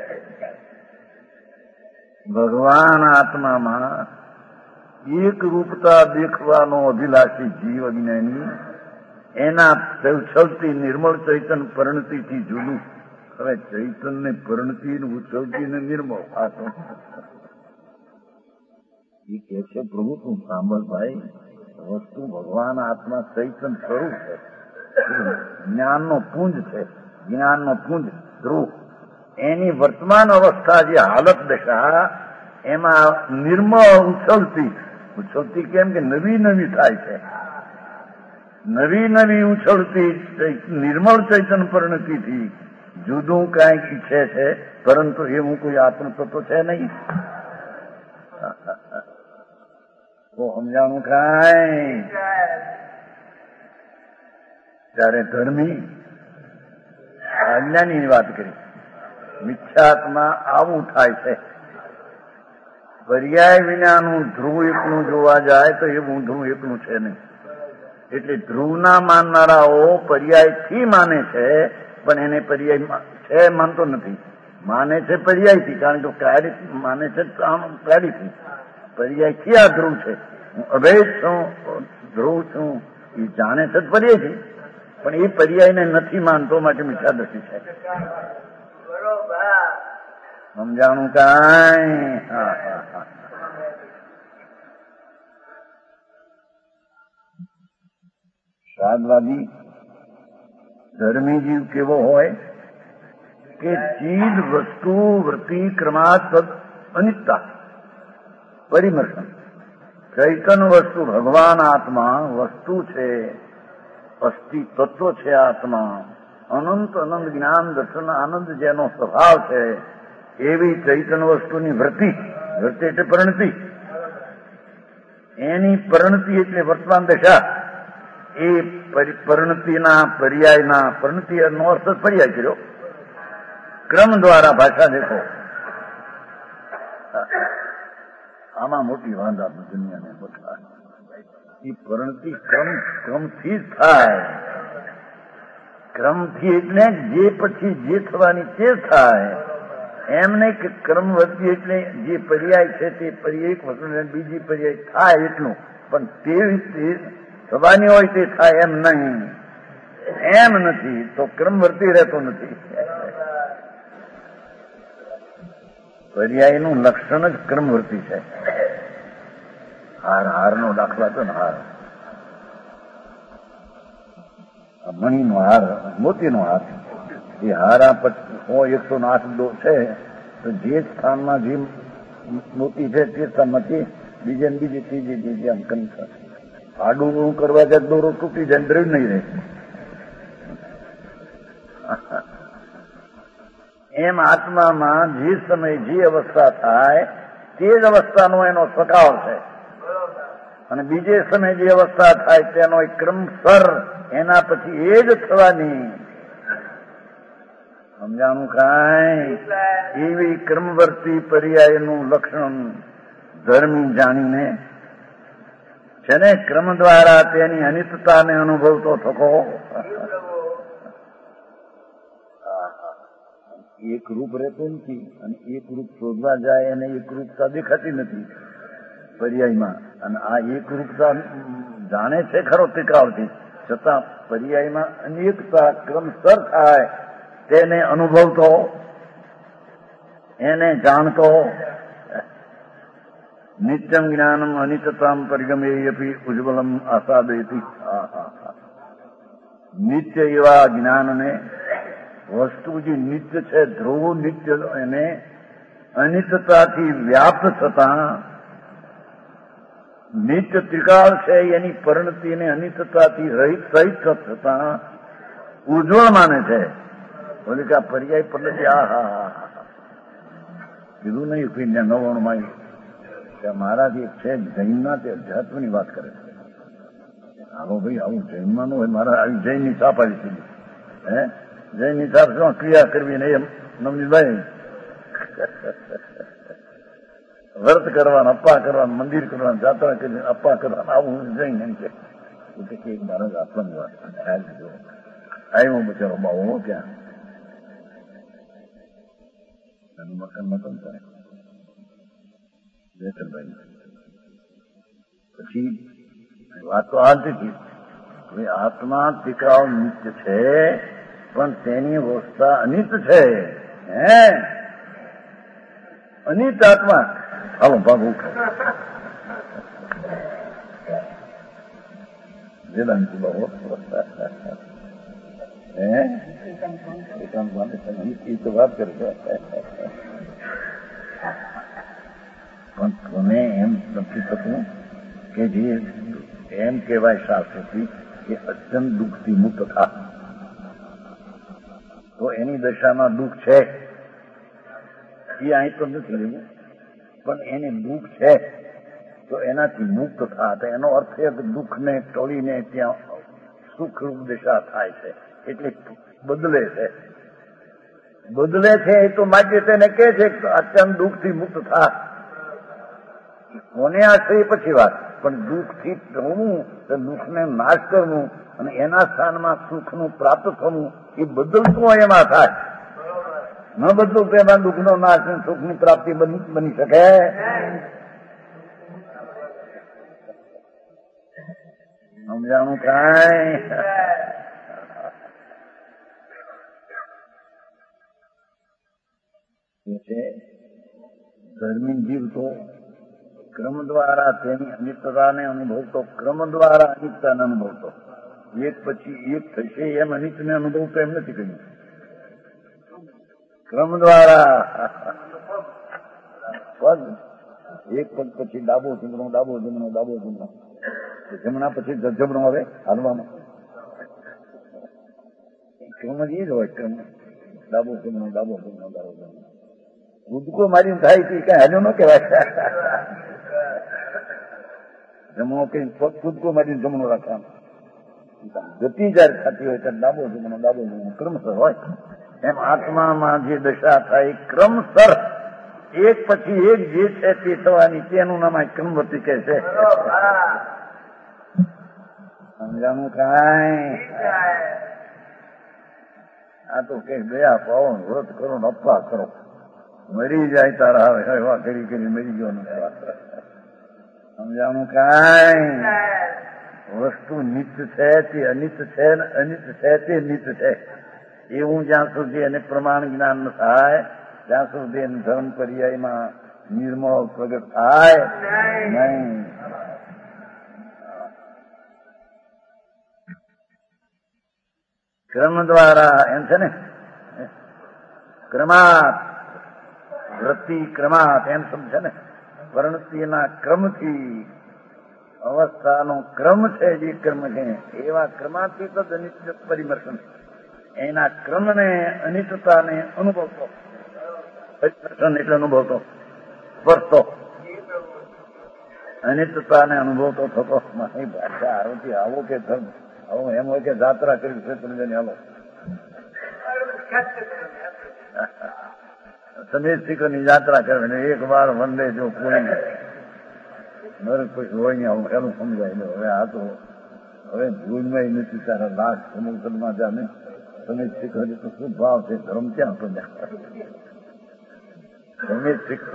ભગવાન આત્મામાં એક રૂપતા દેખવાનો અભિલાષી જીવ અજ્ઞાની એના ઉછળતી નિર્મળ ચૈતન પરિણતિથી જુદું. હવે ચૈતન ને પરિણતિ ઉછળતી ને નિર્મળ, આ તો એ કે છે પ્રભુ તું સાંભળ ભાઈ, વસ્તુ ભગવાન આત્મા ચૈતન સ્વરૂપ છે, જ્ઞાનનો પુંજ છે, જ્ઞાનનો પુંજ ધ્રુવ. એની વર્તમાન અવસ્થા જે હાલત દશા એમાં નિર્મળ ઉછળતી કેમ કે નવી નવી થાય છે, નવી નવી ઉછળતી નિર્મળ ચૈતન પરિણતિથી જુદું કાંઈક ઈચ્છે છે, પરંતુ એવું કોઈ આત્મતત્વ છે નહીં. તો સમજાણું કાંઈ? ત્યારે ધર્મી અજ્ઞાનીની વાત કરી. મિથ્યાત્મા આવું થાય છે, પર્યાય વિનાનું ધ્રુવ એકલું જોવા જાય તો એવું ધ્રુવ એકલું છે નહીં. એટલે ધ્રુવના માનનારાઓ પર્યાયથી માને છે, પણ એને પર્યાય છે માનતો નથી. માને છે પર્યાયથી, કારણ કે કાર્ય માને છે કાર્યથી, પર્યાયથી આ ધ્રુવ છે. હું અભેદ છું, ધ્રુવ છું, એ જાણે છે પર્યાયથી, પણ એ પર્યાયને નથી માનતો, માટે મિથ્યાદર્શી છે. સમજાણું કાંઈ? હા હા હા. સાદવાદી ધર્મી જીવ કેવો હોય કે ચીજ વસ્તુ વૃત્તિ ક્રમાત અનિત્તા પરિમર્શન. ચૈતન્ય વસ્તુ ભગવાન આત્મા વસ્તુ છે, અસ્થિ તત્વ છે આત્મા, અનંત અનંત જ્ઞાન દર્શન આનંદ જેનો સ્વભાવ છે, એવી ચૈતન્ય વસ્તુની વૃત્તિ, વૃત્તિ એટલે પરિણતિ, એની પરિણતિ એટલે વર્તમાન દશા, એ પરિણતિના પર્યાયના, પરિણતિનો અર્થ પર્યાય કર્યો, ક્રમ દ્વારા ભાષા દેખો. આમાં મોટી વાંધા દુનિયાને બદલા. એ પરિણતિ ક્રમથી જ થાય. ક્રમથી એટલે જે પછી જે થવાની તે થાય, એમ નહીં કે ક્રમવર્તી એટલે જે પર્યાય છે તે એક વસ્તુ બીજી પર્યાય થાય એટલું, પણ તે થવાની હોય તે થાય એમ નહીં. એમ નથી તો ક્રમવર્તી રહેતો નથી. પર્યાયનું લક્ષણ જ ક્રમવર્તી છે. હારનો દાખલા તો ને હાર, મણીનો હાર, મોતીનો હાર, એ હારા 108 છે, તો જે સ્થાનમાં જે મોતી છે તે સ્થાનમાંથી બીજે બીજી ત્રીજી આમ કમ થશે. આડું કરવા જાય દોરો તૂટી જાય, દ્રઢ નહીં રહે. એમ આત્મામાં જે સમય જે અવસ્થા થાય તે જ અવસ્થાનો એનો સ્વભાવ છે, અને બીજે સમય જે અવસ્થા થાય તેનો એક ક્રમસર એના પછી એ જ થવાની. સમજાણું કાંઈ? એવી ક્રમવર્તી પર્યાયનું લક્ષણ ધર્મી જાણીને છે ને, ક્રમ દ્વારા તેની અનિત્યતાને અનુભવતો થકો. એક રૂપ રહેતું નથી, અને એક રૂપ શોધવા જાય એને એક રૂપતા દેખાતી નથી પર્યાયમાં, અને આ એક રૂપતા જાણે છે ખરો ટીકાવથી, છતાં પર્યાયમાં અનેકતા ક્રમસર થાય તેને અનુભવતો, એને જાણતો. નિત્યમ જ્ઞાનમ અનિત્યતામ પરિગમેયપી ઉજ્જવલમ આસાદયતિ. નિત્ય એવા જ્ઞાનને, વસ્તુ જે નિત્ય છે, ધ્રુવ નિત્ય, એને અનિત્યતાથી વ્યાપ્ત થતા, નિત્ય ત્રિકાળ છે એની પરિણતિને અનિત્યતાથી રહિત થતા ઉજ્જવળ માને છે. બોલે કે આ પર્યાય પદ્ધતિ, કીધું નહીં પીને 99 મારાથી એક છે જૈનના, તે અધ્યાત્મની વાત કરે છે. હાલો ભાઈ, આવું જૈનમાં નું હોય, મારા આવી જૈનની છાપ આવી હતી. હે, જૈનની છાપ શું ક્રિયા કરવી ને એમ નવનીતભાઈ વ્રત કરવાના, અપ્પા કરવાના, મંદિર કરવાના, જાત્રા કરીને અપ્પા કરવાના, આવું જૈન એમ કે મહારાજ આત્માની વાત આવ્યો બચારો બાવો ક્યાં એનું મકાન થાય જયચંદ્રભાઈ. પછી વાત તો હાલતી હતી, આત્મા ટીકાવ નિત્ય છે, પણ તેની અવસ્થા અનિત છે. હે, અનિત આત્મા. હાલો ભાગ ઉઠો. વેદાંતિ બાબો એ તો વાત કરે છે, પણ તમે એમ નથી થતું કે જે એમ કહેવાય શાસ્ત્રથી કે અત્યંત દુઃખથી મુક્ત થા, તો એની દશામાં દુઃખ છે એ અહીં તો નથી લેવું, પણ એને દુઃખ છે તો એનાથી મુક્ત થા, તો એનો અર્થ એ કે દુઃખને ટોળીને ત્યાં સુખરૂપ દશા થાય છે, એટલે બદલે છે. બદલે છે એ તો માટે તેને કહે છે અત્યંત દુઃખથી મુક્ત થા. કોને આશ્રય પછી વાત, પણ દુઃખથી ટળવું, દુઃખને નાશ કરવું અને એના સ્થાનમાં સુખનું પ્રાપ્ત થવું, એ બદલતું હોય એમાં થાય. ન બદલું તો એમાં દુઃખનો નાશ અને સુખની પ્રાપ્તિ બની શકે. સમજાણું કાંઈ? ધર્મી જીવ તો ક્રમ દ્વારા તેની અનિત્યતાને અનુભવતો, ક્રમ દ્વારા અનિત્યતાને અનુભવતો, એક પછી એક થશે એમ અનિત્યને અનુભવતો એમ નથી કહ્યું. ક્રમ દ્વારા એક પગ પછી ડાબો જમણો, ડાબો જમણો, ડાબો જમણો, જમણા પછી જમણો હવે હાલવામાં ક્રમ જ એ જ હોય. ક્રમ ડાબો જમણો, ડાબો જમણો, ડાબો જમણો. કૂદકો મારીને થાય તો કઈ હાલ્યો ન કહેવાય. જમણો કઈ પગ કૂદકો મારીને જમણો રાખવાનો. ગતિ જયારે થતી હોય ત્યારે ડાબો જમણો, ડાબો જમણો ક્રમસર હોય. એમ આત્મામાં જે દશા થાય ક્રમસર એક પછી એક જે છે તે થવાની, તેનું નામ ક્રમવર્તી કહે છે. સમજાણું કાંઈ? આ તો કઈ દયા પાવો, વ્રત કરો ને અપવા કરો, મરી જાય તારા આવે એવા કરી કરી મરી ગયો નથી. સમજાણું કાંઈ? વસ્તુ નિત્ય છે તે અનિત્ય છે ને અનિત્ય છે તે નિત્ય છે એવું જ્યાં સુધી એને પ્રમાણ જ્ઞાન ન થાય ત્યાં સુધી એને ધર્મ પર્યાયમાં નિર્મળ પ્રગટ થાય નહીં. ક્રમ દ્વારા એમ છે ને, ક્રમાત વૃત્તિ ક્રમાત એમ સમજે ને, વર્ણતિના ક્રમથી અવસ્થાનો ક્રમ છે જે કર્મ છે એવા ક્રમાથી તો અનિત્ય પરિમર્શન, એના ક્રમને અનિત્યતાને અનુભવતો, પરિમર્શન એટલે અનુભવતો, સ્પર્શતો, અનિત્યતાને અનુભવતો થતો. મારી ભાષા આરોથી આવો કે ધર્મ આવો એમ હોય કે જાત્રા કરી છે સમજે હાલો સમેત શિખરની યાત્રા કરે ને એક વાર વંદે જો કોઈ નરક પછી હોય ને આવું એનું સમજાય ને. હવે આ તો હવે ભૂલમાં નથી તારા લાખ સમુદ્રમાં જાને સમેત શિખર તો શું ભાવ છે, ધર્મ ક્યાં સમજ્યા સમેત શિખર.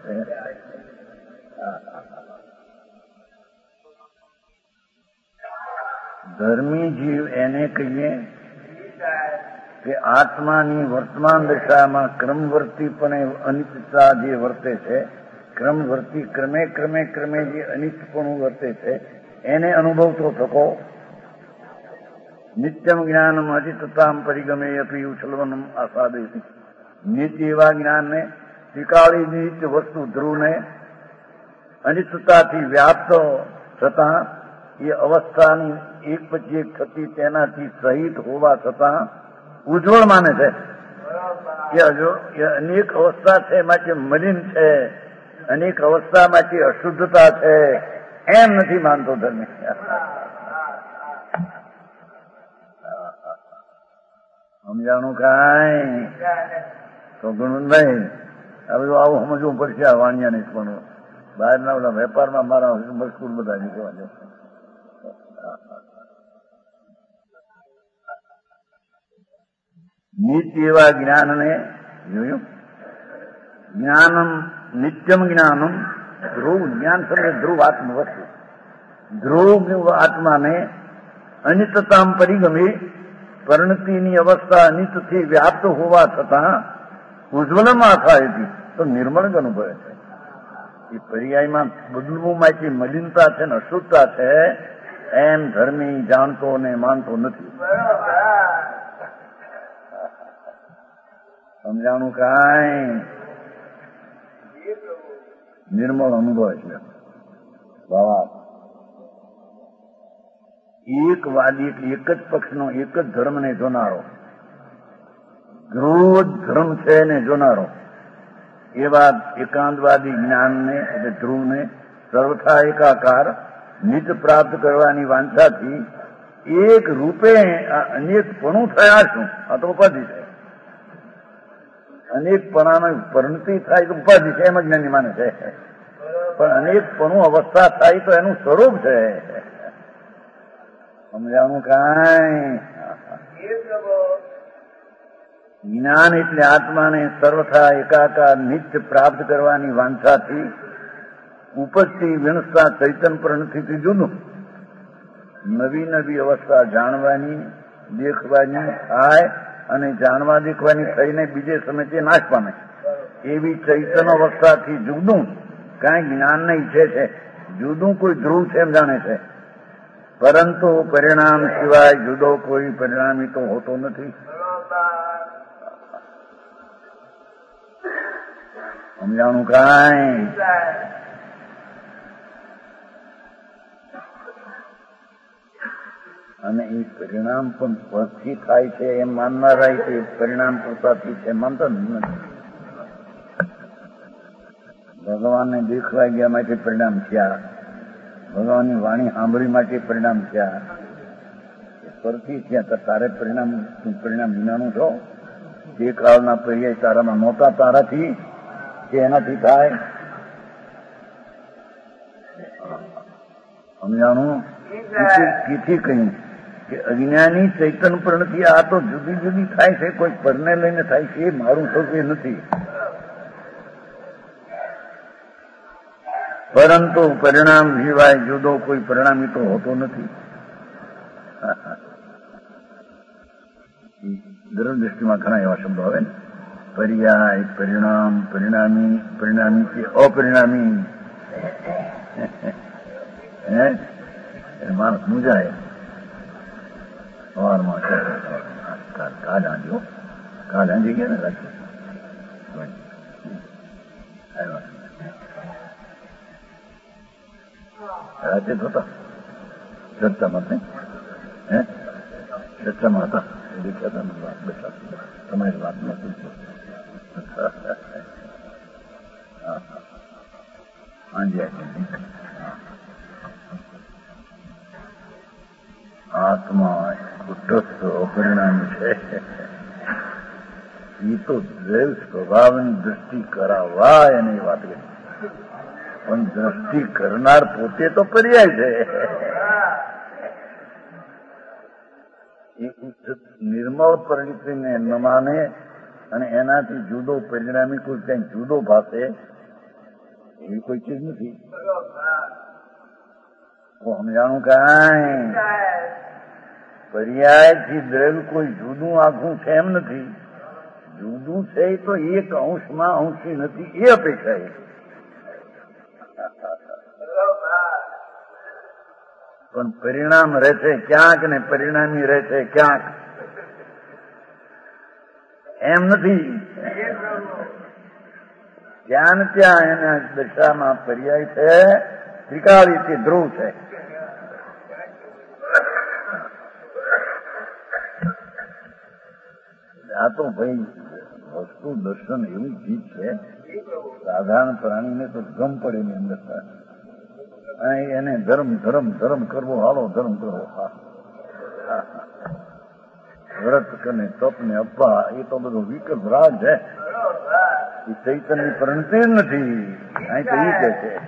ધર્મી જીવ એને કહીએ કે આત્માની વર્તમાન દશામાં ક્રમવર્તીપણે અનિત્યતા જે વર્તે છે, ક્રમવર્તી ક્રમે ક્રમે ક્રમે જે અનિત્યપણું વર્તે છે એને અનુભવતો થકો. નિત્યમ જ્ઞાનમ અચિતતામ પરિગમે અપી ઉછલવનમ આસાદયતિ. નિત્ય એવા જ્ઞાનને ત્રિકાળી નિત્ય વસ્તુ ધ્રુવને અનિત્યતાથી વ્યાપ્ત છતાં એ અવસ્થાની એક પછી એક થતી તેનાથી સહિત હોવા છતાં ઉજ્જવળ માને છે. એ અનેક અવસ્થા છે એમાંથી મલિન છે, અનેક અવસ્થામાંથી અશુદ્ધતા છે એમ નથી માનતો ધર્મી. સમજાણું કાંઈ? તો ઘણું નહીં. હવે આવું સમજવું પડશે આ વાણિયા નહીં પણ બહારના ઓલા વેપારમાં મારા મજકૂર બધા નીકળવા જશે. નિત્ય એવા જ્ઞાનને જોયું. જ્ઞાનમ નિત્યમ જ્ઞાનમ ધ્રુવ જ્ઞાન સમય ધ્રુવ આત્મ વસ્તુ, ધ્રુવ આત્માને અનિત્યતામ પરિગમે પરિણતિની અવસ્થા અનિત્યથી વ્યાપ્ત હોવા છતાં ઉજ્જવલમાં થાય હતી તો નિર્મળ અનુભવે છે. એ પર્યાયમાં બદલવું માંથી મલિનતા છે ને અશુદ્ધતા છે એમ ધર્મી જાણતો ને માનતો નથી. સમજાણું કાંઈ? નિર્મળ અનુભવ છે. બાબા એક વાદી એટલે એક જ પક્ષનો એક જ ધર્મને જોનારો, ધ્રુવ ધર્મ છે ને જોનારો એવા એકાંતવાદી જ્ઞાનને એટલે ધ્રુવને સર્વથા એકાકાર નિત પ્રાપ્ત કરવાની વાંછાથી એક રૂપે અનેકપણું થયા છું. આ તો ઉપાધિ છે. અનેકપણાનો પરિણતિ થાય તો ઉપાધિ છે એમ જ્ઞાની માને છે, પણ અનેકપણું અવસ્થા થાય તો એનું સ્વરૂપ છે. સમજાણું કાંઈ? જ્ઞાન એટલે આત્માને સર્વથા એકાકાર નિત્ય પ્રાપ્ત કરવાની વાંછાથી ઉપજતી વિણસતા ચૈતન પ્રણથી જુદું નવી નવી અવસ્થા જાણવાની દેખવાની થાય અને જાણવા દેખવાની થઈને બીજે સમયે નાશ પામે એવી ચૈતન અવસ્થાથી જુદું કાંઈ જ્ઞાનને ઈચ્છે છે, જુદું કોઈ ધ્રુવ છે એમ જાણે છે, પરંતુ પરિણામ સિવાય જુદો કોઈ પરિણામી તો હોતો નથી. સમજાણું કાંઈ? અને એ પરિણામ પણ પરથી થાય છે એમ માનનારા તે પરિણામ પોતાથી છે માનતા નથી. ભગવાનને દેખવા ગયા માટે પરિણામ થયા, ભગવાનની વાણી સાંભળી માટે પરિણામ થયા, પરથી થયા. તારે પરિણામ વિનાનું છો? જે કાળના પર્યાય તારામાં નહોતા તારાથી કે એનાથી થાય? સમજાણું? તેથી કહ્યું કે અજ્ઞાની ચૈતન પરણથી આ તો જુદી જુદી થાય છે, કોઈ પરને લઈને થાય છે, એ મારું થતું નથી. પરંતુ પરિણામ સિવાય જુદો કોઈ પરિણામી તો હોતો નથી. દરેક દ્રષ્ટિમાં ઘણા એવા શબ્દો આવે ને, પર્યાય, પરિણામ, પરિણામી, પરિણામી કે અપરિણામી. માણસ મુજાય સવારમાં કાલ આંજી ગયા ને રાખી રાતે થતા ચર્ચામાં નહીં ચર્ચામાં હતા દેખ્યા હતા તમારી વાત નથી. હાજી આત્મા કુટસ્થ અપરિણામી છે. એ તો દ્રૈવ સ્વભાવની દૃષ્ટિ કરાવાય એની વાત કરી, પણ દ્રષ્ટિ કરનાર પોતે તો પર્યાય છે. એ નિર્મળ પરિણતિને ન માને અને એનાથી જુદો પરિણામી કોઈ કઈ જુદો ભાષે એવી કોઈ ચીજ નથી. સમજાણું કાંઈ? પર્યાયથી દ્રવ્ય કોઈ જુદું આખું છે એમ નથી. જુદું છે તો એક અંશમાં અંશી નથી એ અપેક્ષા છે. પણ પરિણામ રહે છે ક્યાંક ને પરિણામી રહે છે ક્યાંક, એમ નથી. ત્યાં ને ત્યાં એના દશામાં પર્યાય છે, ત્રિકાળી છે, ધ્રુવ છે. આ તો ભાઈ વસ્તુ દર્શન એવું ચીજ છે, સાધારણ પ્રાણીને તો ગમ પડે ની અંદર. એને ધર્મ ધર્મ ધર્મ કરવો, હાલો ધર્મ કરવો. વ્રત ને તપ ને અપા એ તો બધો વિકલ્પ રાજ છે. એ ચૈતન્ય પરિણતિ નથી. અહીં તો એ કે છે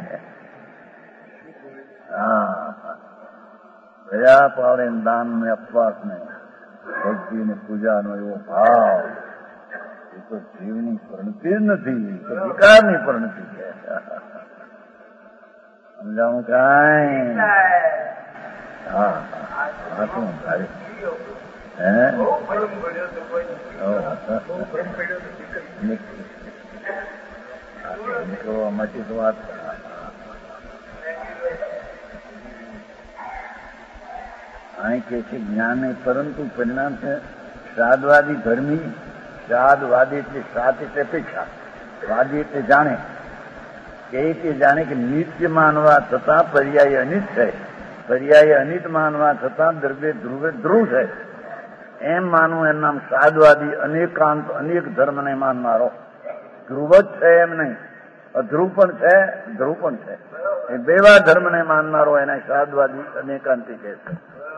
ગયા પાડે દાન ને અપવાસ ને ભક્તિ ને પૂજા નો એવો ભાવ એ તો જીવની પરિણતિ જ નથી, તો વિકારની પરિણતિ છે. સમજાવું કાંઈ? હા શું થાય નીકળવા માટે તો વાત અહીં કે છે જ્ઞાન પરંતુ પરિણામ છે શ્રાદ્ધવાદી ધર્મી. શ્રાદ્ધવાદી એટલે શ્રાદ્ધ એટલે અપેક્ષા, વાદી એટલે જાણે કે તે જાણે કે નિત્ય માનવા છતાં પર્યાય અનિત છે, પર્યાય અનિત માનવા છતાં દ્રવ્ય ધ્રુવે ધ્રુવ છે એમ માનવું એમ નામ શ્રાદ્ધવાદી. અનેકાંત અનેક ધર્મને માનનારો ધ્રુવ જ છે એમ નહીં, અધ્રુવ પણ છે ધ્રુવ પણ છે. એ બેવા ધર્મને માનનારો એને શ્રાદ્ધવાદી અનેકાંતિ કહે છે.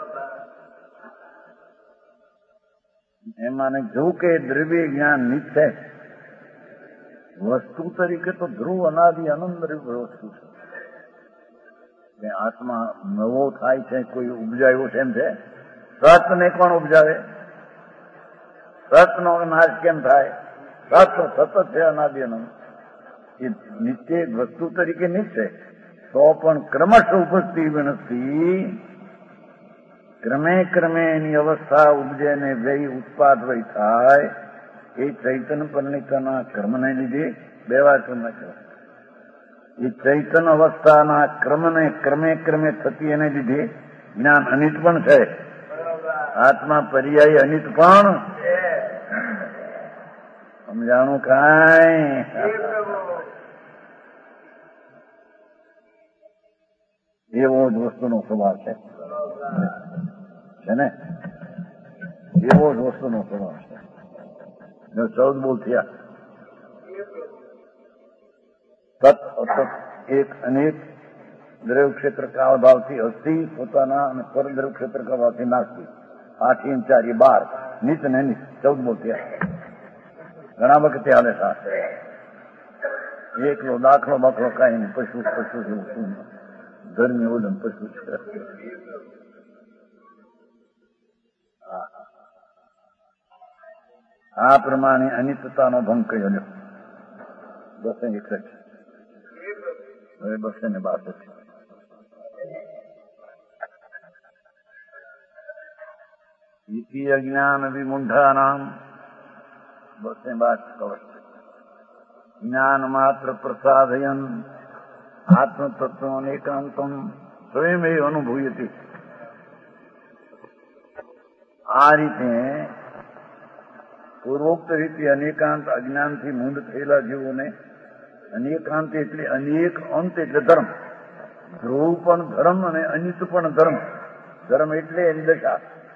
એમાં જોવું કે દ્રવ્ય જ્ઞાન નિત્ય વસ્તુ તરીકે તો ધ્રુવ અનાદિ આનંદ વસ્તુ છે. આત્મા નવો થાય છે, કોઈ ઉપજાવ્યો છે એમ છે? સતને કોણ ઉપજાવે? સતનો નાશ કેમ થાય? સત સતત છે, અનાદિનું. એ નિત્ય વસ્તુ તરીકે નિત્ય, તો પણ ક્રમશ ઉપજતી વિનતી, ક્રમે ક્રમે એની અવસ્થા ઉપજે ને વ્યય ઉત્પાદ વય થાય. એ ચૈતન્ય પરણિકાના કર્મને લીધે બે વાક્યમાં છે. એ ચૈતન અવસ્થાના ક્રમને ક્રમે ક્રમે થતી એને લીધે જ્ઞાન અનિત પણ છે. આત્મા પર્યાય અનિત પણ સમજાણું કાંઈ? એવો જ વસ્તુનો સ્વભાવ છે ને? એવો જ વસ્તુનો સ્વભાવ છે. 14 બોલ થયા. તત અતત એક અનેક દ્રવ્ય ક્ષેત્ર કાળ ભાવથી અસ્થિ પોતાના અને પરદ્રવ્ય ક્ષેત્ર કાળ ભાવથી નાસ્તી. 8 × 4 = 12. નિત ને નિત 14 બોલ થયા. ઘણા વખતે હાલે સાથે એકલો દાખલો બાખલો કાંઈ નહીં. પશુ પશુ જેવું શું ધર્મી ઓલમ પશુ છે. આ પ્રમાણે અનિત્યતાનો ભંગ કર્યો. 261. હવે 262. ઇતિ અજ્ઞાન વિમુંઢાનામ 262. જ્ઞાન માત્ર પ્રસાદયન આત્મતત્વ અનેકાંતમ સ્વયં અનુભૂયતિ. આ રીતે પૂર્વોક્ત રીતે અનેકાંત અજ્ઞાનથી મૂંઢ થયેલા જીવોને, અનેકાંત એટલે અનેક, અંત એટલે ધર્મ. ધ્રુવ પણ ધર્મ અને અનિત પણ ધર્મ. ધર્મ એટલે એની દશા.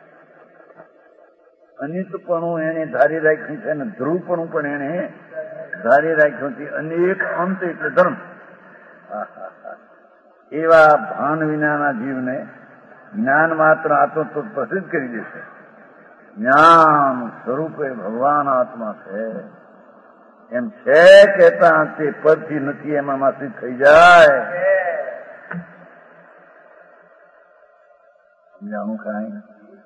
અનિતપણું એને ધારી રાખ્યું છે અને ધ્રુવપણું પણ એને ધારી રાખ્યું છે. અનેક અંત એટલે ધર્મ. એવા ભાન વિનાના જીવને જ્ઞાન માત્ર આત્મતત્વ પ્રસિદ્ધ કરી દેશે. જ્ઞાન સ્વરૂપે ભગવાન આત્મા છે એમ છે કહેતા તે પદથી નથી એમાં માસી થઈ જાય. સમજાણું કાંઈ?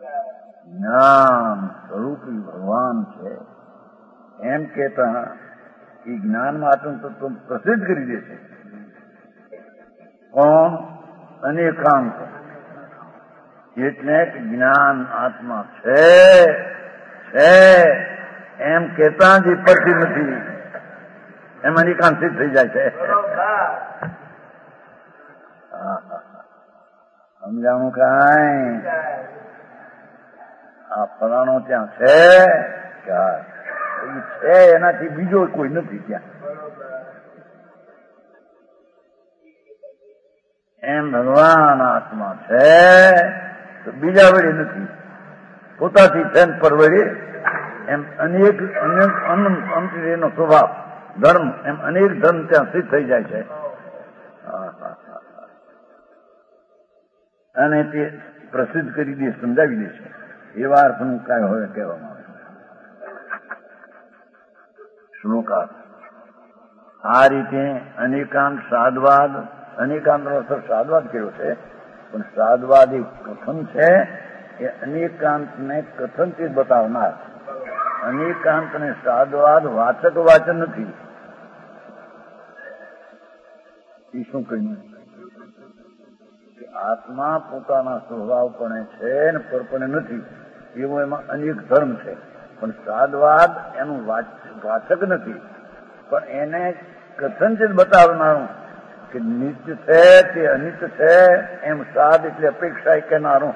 જ્ઞાન સ્વરૂપી ભગવાન છે એમ કહેતા એ જ્ઞાનમાં આત્મતત્વ પ્રસિદ્ધ કરી દેશે. કોણ? અનેકાંત. એટલે જ્ઞાન આત્મા છે એમ કહેતા જ પરથી નથી એમ અનેકાંત સિદ્ધ થઈ જાય છે. સમજાણું કાંઈ? આ ફલાણો ત્યાં છે એનાથી બીજો કોઈ નથી ત્યાં. એમ ભગવાન આત્મા છે તો બીજા વડે નથી, પોતાથી છે પરવડે. એમ અનેક એનો સ્વભાવ ધર્મ, એમ અનેક ધર્મ ત્યાં સિદ્ધ થઈ જાય છે. અને તે પ્રસિદ્ધ કરી દે, સમજાવી દે છે. એવા અર્થનું કાંઈ હવે કહેવામાં આવે. શ્લોકાર્થ. આ રીતે અનેકાંત સાદવાદ, અનેકાંતનો અસર સાદવાદ કર્યો છે, પણ સાદવાદ એ કથન છે એ અનેકાંતને કથનથી બતાવનાર. અનેકાંત અને સાદવાદ વાચક વાચન નથી. એ શું કહ્યું? આત્મા પોતાના સ્વભાવપણે છે ને પરપણે નથી, એવું એમાં અનેક ધર્મ છે. પણ સાદવાદ એનું વાચક નથી, પણ એને કથનથી બતાવનારું કે નિત્ય છે તે અનિત્ય છે. એમ સાદ એટલે અપેક્ષા કહેનારું,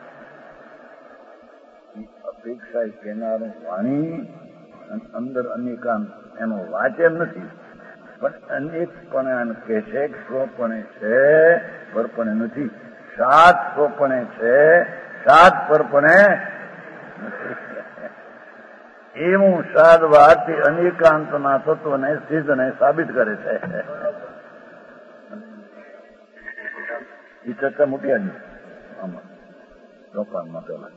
અપેક્ષા કહેનારું વાણી. અંદર અનેકાંત એનો વાચ એમ નથી, પણ અનેકપણે એમ કહે છે કે સ્વપણે છે પરપણે નથી. સાત સ્વપણે છે, સાત પરપણે નથી. એવું સાદવાદ અનેકાંતના તત્વને સિદ્ધને સાબિત કરે છે. એ ચર્ચા મોટી આવી આમાં રોકાણમાં પેલા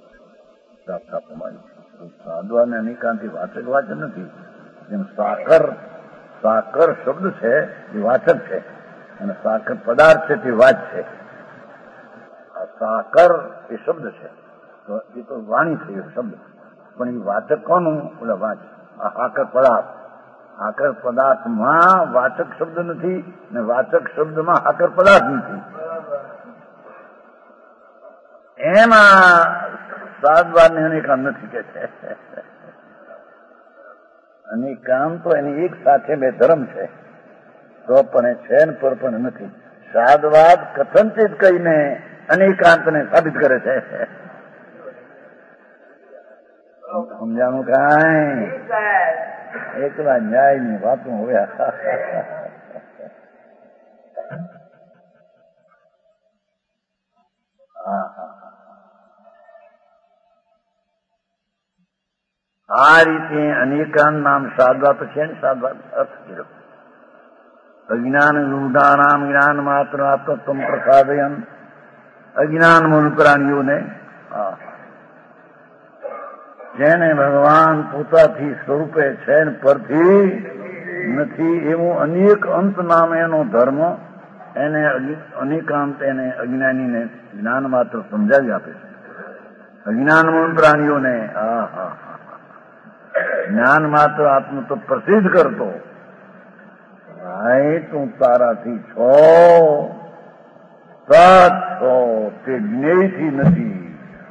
સાદવાદ અનેકાંતથી વાચક વાચન નથી. જેમ સાકર શબ્દ છે એ વાચક છે, અને સાકર પદાર્થ છે તે વાચ છે. આ સાકર એ શબ્દ છે, તો એ તો વાણી થઈ શબ્દ. પણ એ વાચક કોનું? બોલે વાચક આકર પદાર્થ. આકર પદાર્થમાં વાચક શબ્દ નથી ને વાચક શબ્દમાં આકર પદાર્થ નથી. એમાં સાદવાદની અનેકાંત નથી કે છે. અનેકાંત તો એની એક સાથે બે ધર્મ છે, તો પણ છે ને પર પણ નથી. સાદવાદ કથનચિત કહીને અનેકાંતને સાબિત કરે છે. સમજાણું કાંઈ? એકલા ન્યાય ની વાતો હોયા. આ રીતે અનેકાંત નામ સાદવાદ છે ને સાદવાદ અર્થ કર્યો. અજ્ઞાન રૂઢાનામ જ્ઞાન માત્ર આત્મત્વ પ્રસાદયન. અજ્ઞાન મૂળ પ્રાણીઓને જેને ભગવાન પોતાથી સ્વરૂપે છે ને પરથી નથી એવું અનેક અંત નામ એનો ધર્મ, એને અનેકાંત એને અજ્ઞાનીને જ્ઞાન માત્ર સમજાવી આપે છે. અજ્ઞાન મૂળ પ્રાણીઓને જ્ઞાન માત્ર આત્મત્વ પ્રસિદ્ધ કરતો. ભાઈ તું તારાથી છો, સત છો, તે જ્ઞેયથી નથી.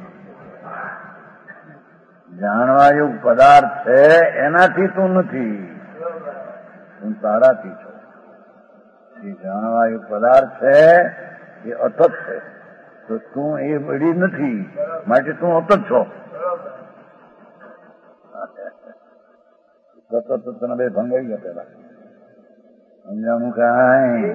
જાણવાયુગ પદાર્થ છે એનાથી તું નથી, તું તારાથી છો. એ જાણવાયુગ પદાર્થ છે એ અતત છે, તો તું એ બળી નથી, માટે તું અતત છો. સતત તને બે ભંગાઈ ગયા પેલા. સમજાણું કાંઈ?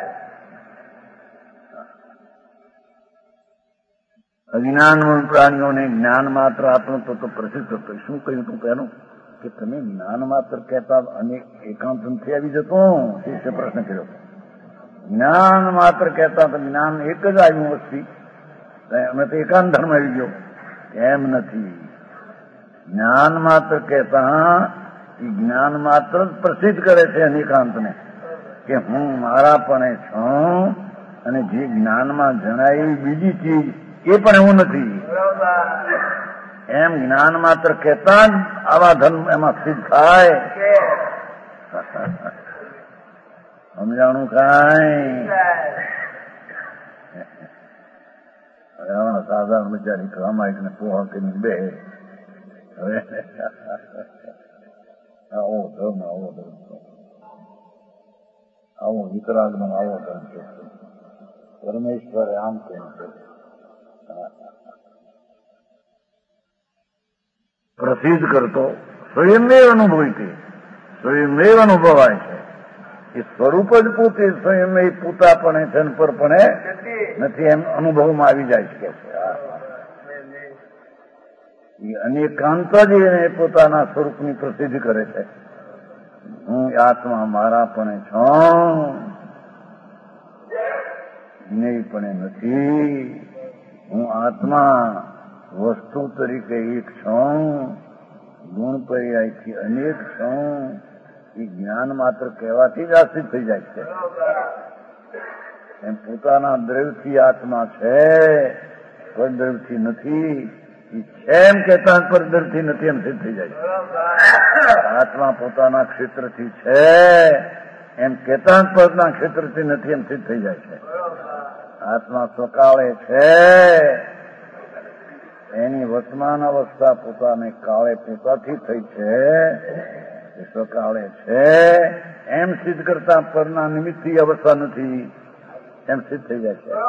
અજ્ઞાન મૂળ પ્રાણીઓને જ્ઞાન માત્ર આત્મત્વ તો પ્રસિદ્ધ હતો. શું કહ્યું તું પેલું? કે તમે જ્ઞાન માત્ર કહેતા અનેક એકાંત નથી આવી જતું? શિષ્ય પ્રશ્ન કર્યો. જ્ઞાન માત્ર કહેતા તો જ્ઞાન એક જ આવ્યું વસ્તી, અમે તો એકાંત ધર્મ આવી ગયો. એમ નથી. જ્ઞાન માત્ર કહેતા એ જ્ઞાન માત્ર જ પ્રસિદ્ધ કરે છે અનેકાંતને, કે હું મારાપણે છું અને જે જ્ઞાનમાં જણાય બીજી ચીજ એ પણ એવું નથી. એમ જ્ઞાન માત્ર કહેતા જ આવા ધર્મ એમાં સિદ્ધ થાય. સમજાણું કાંઈ? સાધારણ બિચારી રામાયણ પોહા કરીને બે હવે આવો ધર્મ આવો વિતરાગનો આવો ધર્મ છે. પરમેશ્વરે આમ કેમ છે? પ્રસિદ્ધ કરતો સ્વયંમેવ અનુભવી, સ્વયંમેવ અનુભવાય છે. એ સ્વરૂપ જ પોતે સ્વયંમેવ પૂતાપણે જનપરપણે નથી, એમ અનુભવમાં આવી જાય છે. એ અનેકાંત જ એને પોતાના સ્વરૂપની પ્રસિદ્ધિ કરે છે. હું આત્મા મારાપણે છું, જ્ઞેયપણે નથી. હું આત્મા વસ્તુ તરીકે એક છું, ગુણ પર્યાયથી અનેક છું. એ જ્ઞાન માત્ર કહેવાથી જ આશ્રિત થઈ જાય છે. એમ પોતાના દ્રવ્યથી આત્મા છે, પરદ્રવ્યથી નથી. એ છે એમ કહેતા પરદ્રવ્યથી નથી એમ સિદ્ધ થઈ જાય છે. આત્મા પોતાના ક્ષેત્રથી છે એમ કહેતા પરના ક્ષેત્રથી નથી એમ સિદ્ધ થઈ જાય છે. આત્મા સ્વકાળે છે, એની વર્તમાન અવસ્થા પોતાને કાળે પોતાથી થઈ છે, એ સ્વકાળે છે એમ સિદ્ધ કરતા પરના નિમિત્તથી અવસ્થા નથી એમ સિદ્ધ થઈ જાય છે.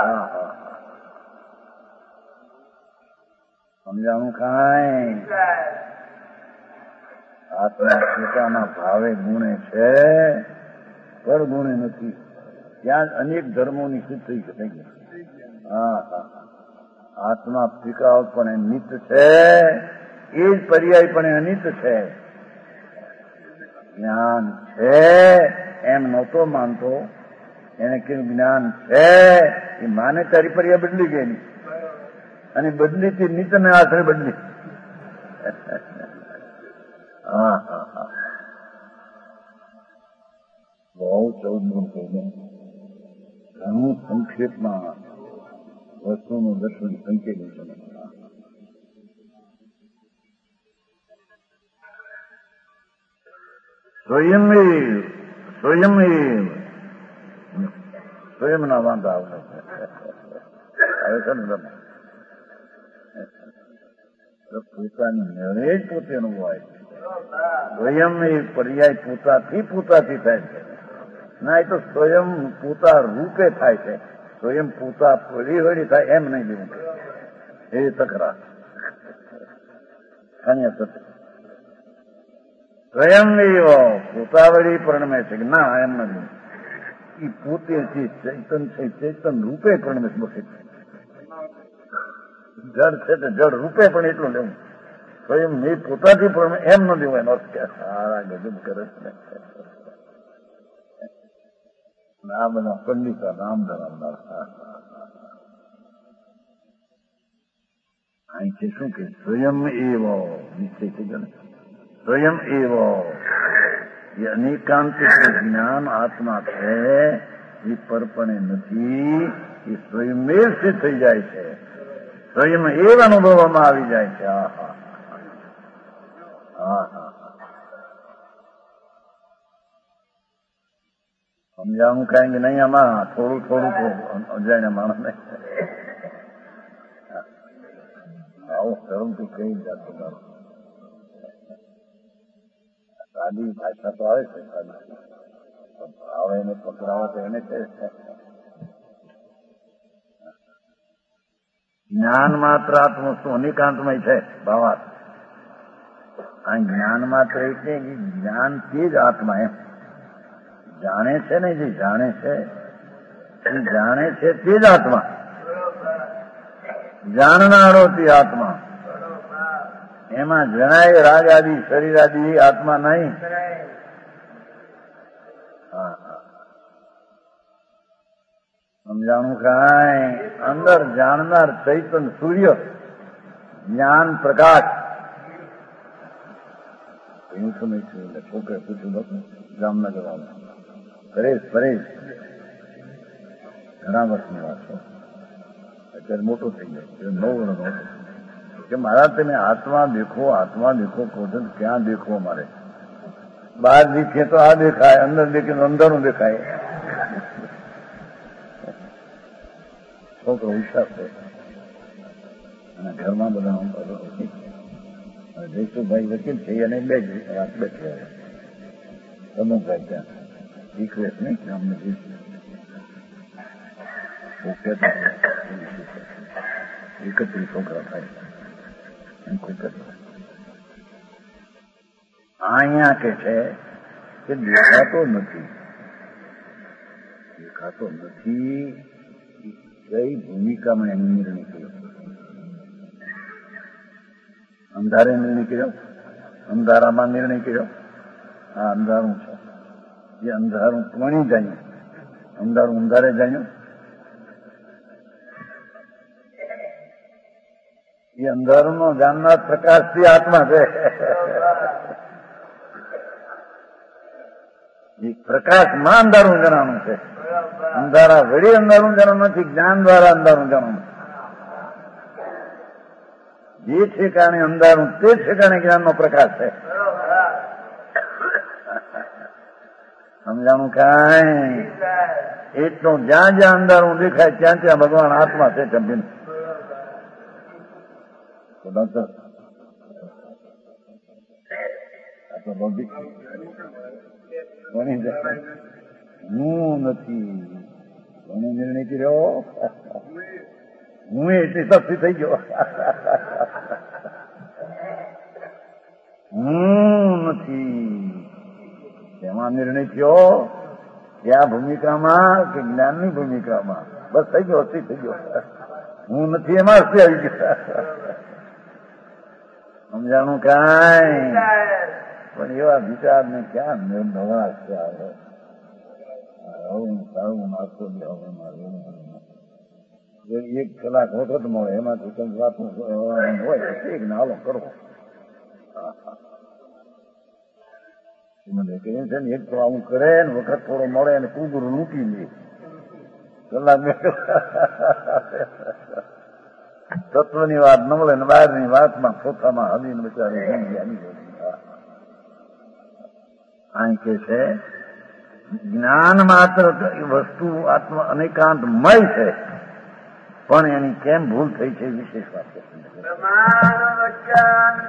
સમજાણું કાંઈ? આત્મા પોતાના ભાવે ગુણે છે, પર ગુણે નથી. ત્યાં અનેક ધર્મોની સિદ્ધ થઈ શકે. આત્મા ત્રિકાળપણે નિત્ય છે, એ જ પર્યાયપણે અનિત છે. જ્ઞાન છે એમ નહોતો માનતો, એને કીધું જ્ઞાન છે એ માને તારી પર્યાય બદલી ગઈ, અને બદલીથી નિત્યને આશરે બદલી. બહુ 14 ગુણ કહીને ઘણું સંક્ષેપમાં વસ્તુનું દર્શન સંકેલું છે. સ્વયંના વાંધા આવે છે ને તમે પોતાની મેળે જ પોતે અનુભવાય છે. સ્વયં એ પર્યાય પોતાથી થાય છે. ના એ તો સ્વયં પોતા રૂપે થાય છે. સ્વયં પોતા વળી થાય એમ નહીં લેવું એ તકરાર અહીંયા સત્ય સ્વયં પોતા વળી પરિણમે છે કે ના એમ નથી. એ પોતે છે ચૈતન છે ચૈતન રૂપે પરિણમે છે. બસ જડ છે તો જડ રૂપે પણ એટલું લેવું. સ્વયં એ પોતાથી પણ એમ ન લેવું એનો અર્થ કે સારા ગજબ કરે છે. આ બધા પંડિતા નામ ધરાવનાર અહીં છે શું કે સ્વયં એવો નિશ્ચય થઈ ગયો. સ્વયં એવો એ અનેકાંતિક જ્ઞાન આત્મા છે. એ પરપણે નથી. એ સ્વયંમેવ સિદ્ધ થઈ જાય છે. સ્વયં એવ અનુભવવામાં આવી જાય છે. સમજાવું કાંઈ કે નહીં આમાં થોડું અજાણ્યા માણસને આવું સરમથી કઈ જાતું મારું સાદી ભાષા તો આવે છે. ભાવ એને પકડાવો તો એને છે. જ્ઞાન માત્ર આત્મા શું અનેકાંતમય છે ભાવાર્થ. આ જ્ઞાન માત્ર એટલે જ્ઞાન તે જ આત્મા એમ જાણે છે ને જે જાણે છે એ જાણે છે તે જ આત્મા. જાણનારો તે આત્મા. એમાં જણાય રાગ આદિ શરીર આદિ આત્મા નહીં. સમજાણું કાંઈ અંદર જાણનાર ચૈતન સૂર્ય જ્ઞાન પ્રકાશ એવું સમય છે. એટલે છોકરે પૂછ્યું જામનગર પરેશ ઘણા વર્ષની વાત છે. અત્યારે મોટો થઈ ગયો 9 વર્ષનો કે મારા તમે આત્મા દેખો કહો છો ક્યાં દેખો મારે? બહાર દેખીએ તો આ દેખાય, અંદર દેખીએ તો અંદરનું દેખાય. છોકરો હોશિયાર છે અને ઘરમાં બધા જયસુભાઈ વકીલ છે અને બે વાત બેઠી સમુભાઈ ત્યાં રિક્વેસ્ટ નહીં કે અમને એકત્રીસ છોકરા થાય અહીંયા કે છે કે દેખાતો નથી કઈ ભૂમિકામાં એનો નિર્ણય કર્યો. અંધારે નિર્ણય કર્યો, અંધારામાં નિર્ણય કર્યો. આ અંધારું છે. એ અંધારું કોણી જાણ્યું? અંધારું અંધારે જાણ્યું. એ અંધારું નો જાણનાર પ્રકાશથી આત્મા છે. એ પ્રકાશમાં અંધારું જણાનું છે. અંધારા વળી અંધારું જણાનું નથી. જ્ઞાન દ્વારા અંધારું જણાનું. જે ઠેકાણે અંધારું તે ઠેકાણે જ્ઞાનનો પ્રકાશ છે. સમજાણું કાંઈ? એટલું જ્યાં જ્યાં અંધારું દેખાય ત્યાં ત્યાં ભગવાન આત્મા છે. ચંપીને હું નથી કોને નિર્ણય કર્યો? હું એટલી સસ્તી થઈ ગયો. હું નથી એમાં નિર્ણય થયો. ત્યાં ભૂમિકામાં કે જ્ઞાનની ભૂમિકામાં બસ થઈ ગયો. અસ્તી થઈ ગયો. હું નથી એમાં અસ્તી આવી ગયો. સમજાણું કાંઈ? પણ એવા વિચારને ક્યાં નવા છે આવે. સારું નાસ્તો એક કલાક વખત મળે એમાંથી કંઈક વાતનું હોય એક નાલો કરો. છે ને એક તો આવું કરે ને વખત થોડો મળે અને કુગરું લૂંટી લે. કલાક તત્વની વાત ન મળે ને બહારની વાતમાં પોતામાં હદીને બચારી અહીં કે છે જ્ઞાન માત્ર વસ્તુ આત્મા અનેકાંતમય છે, પણ એની કેમ ભૂલ થઈ છે વિશેષ વાત છે.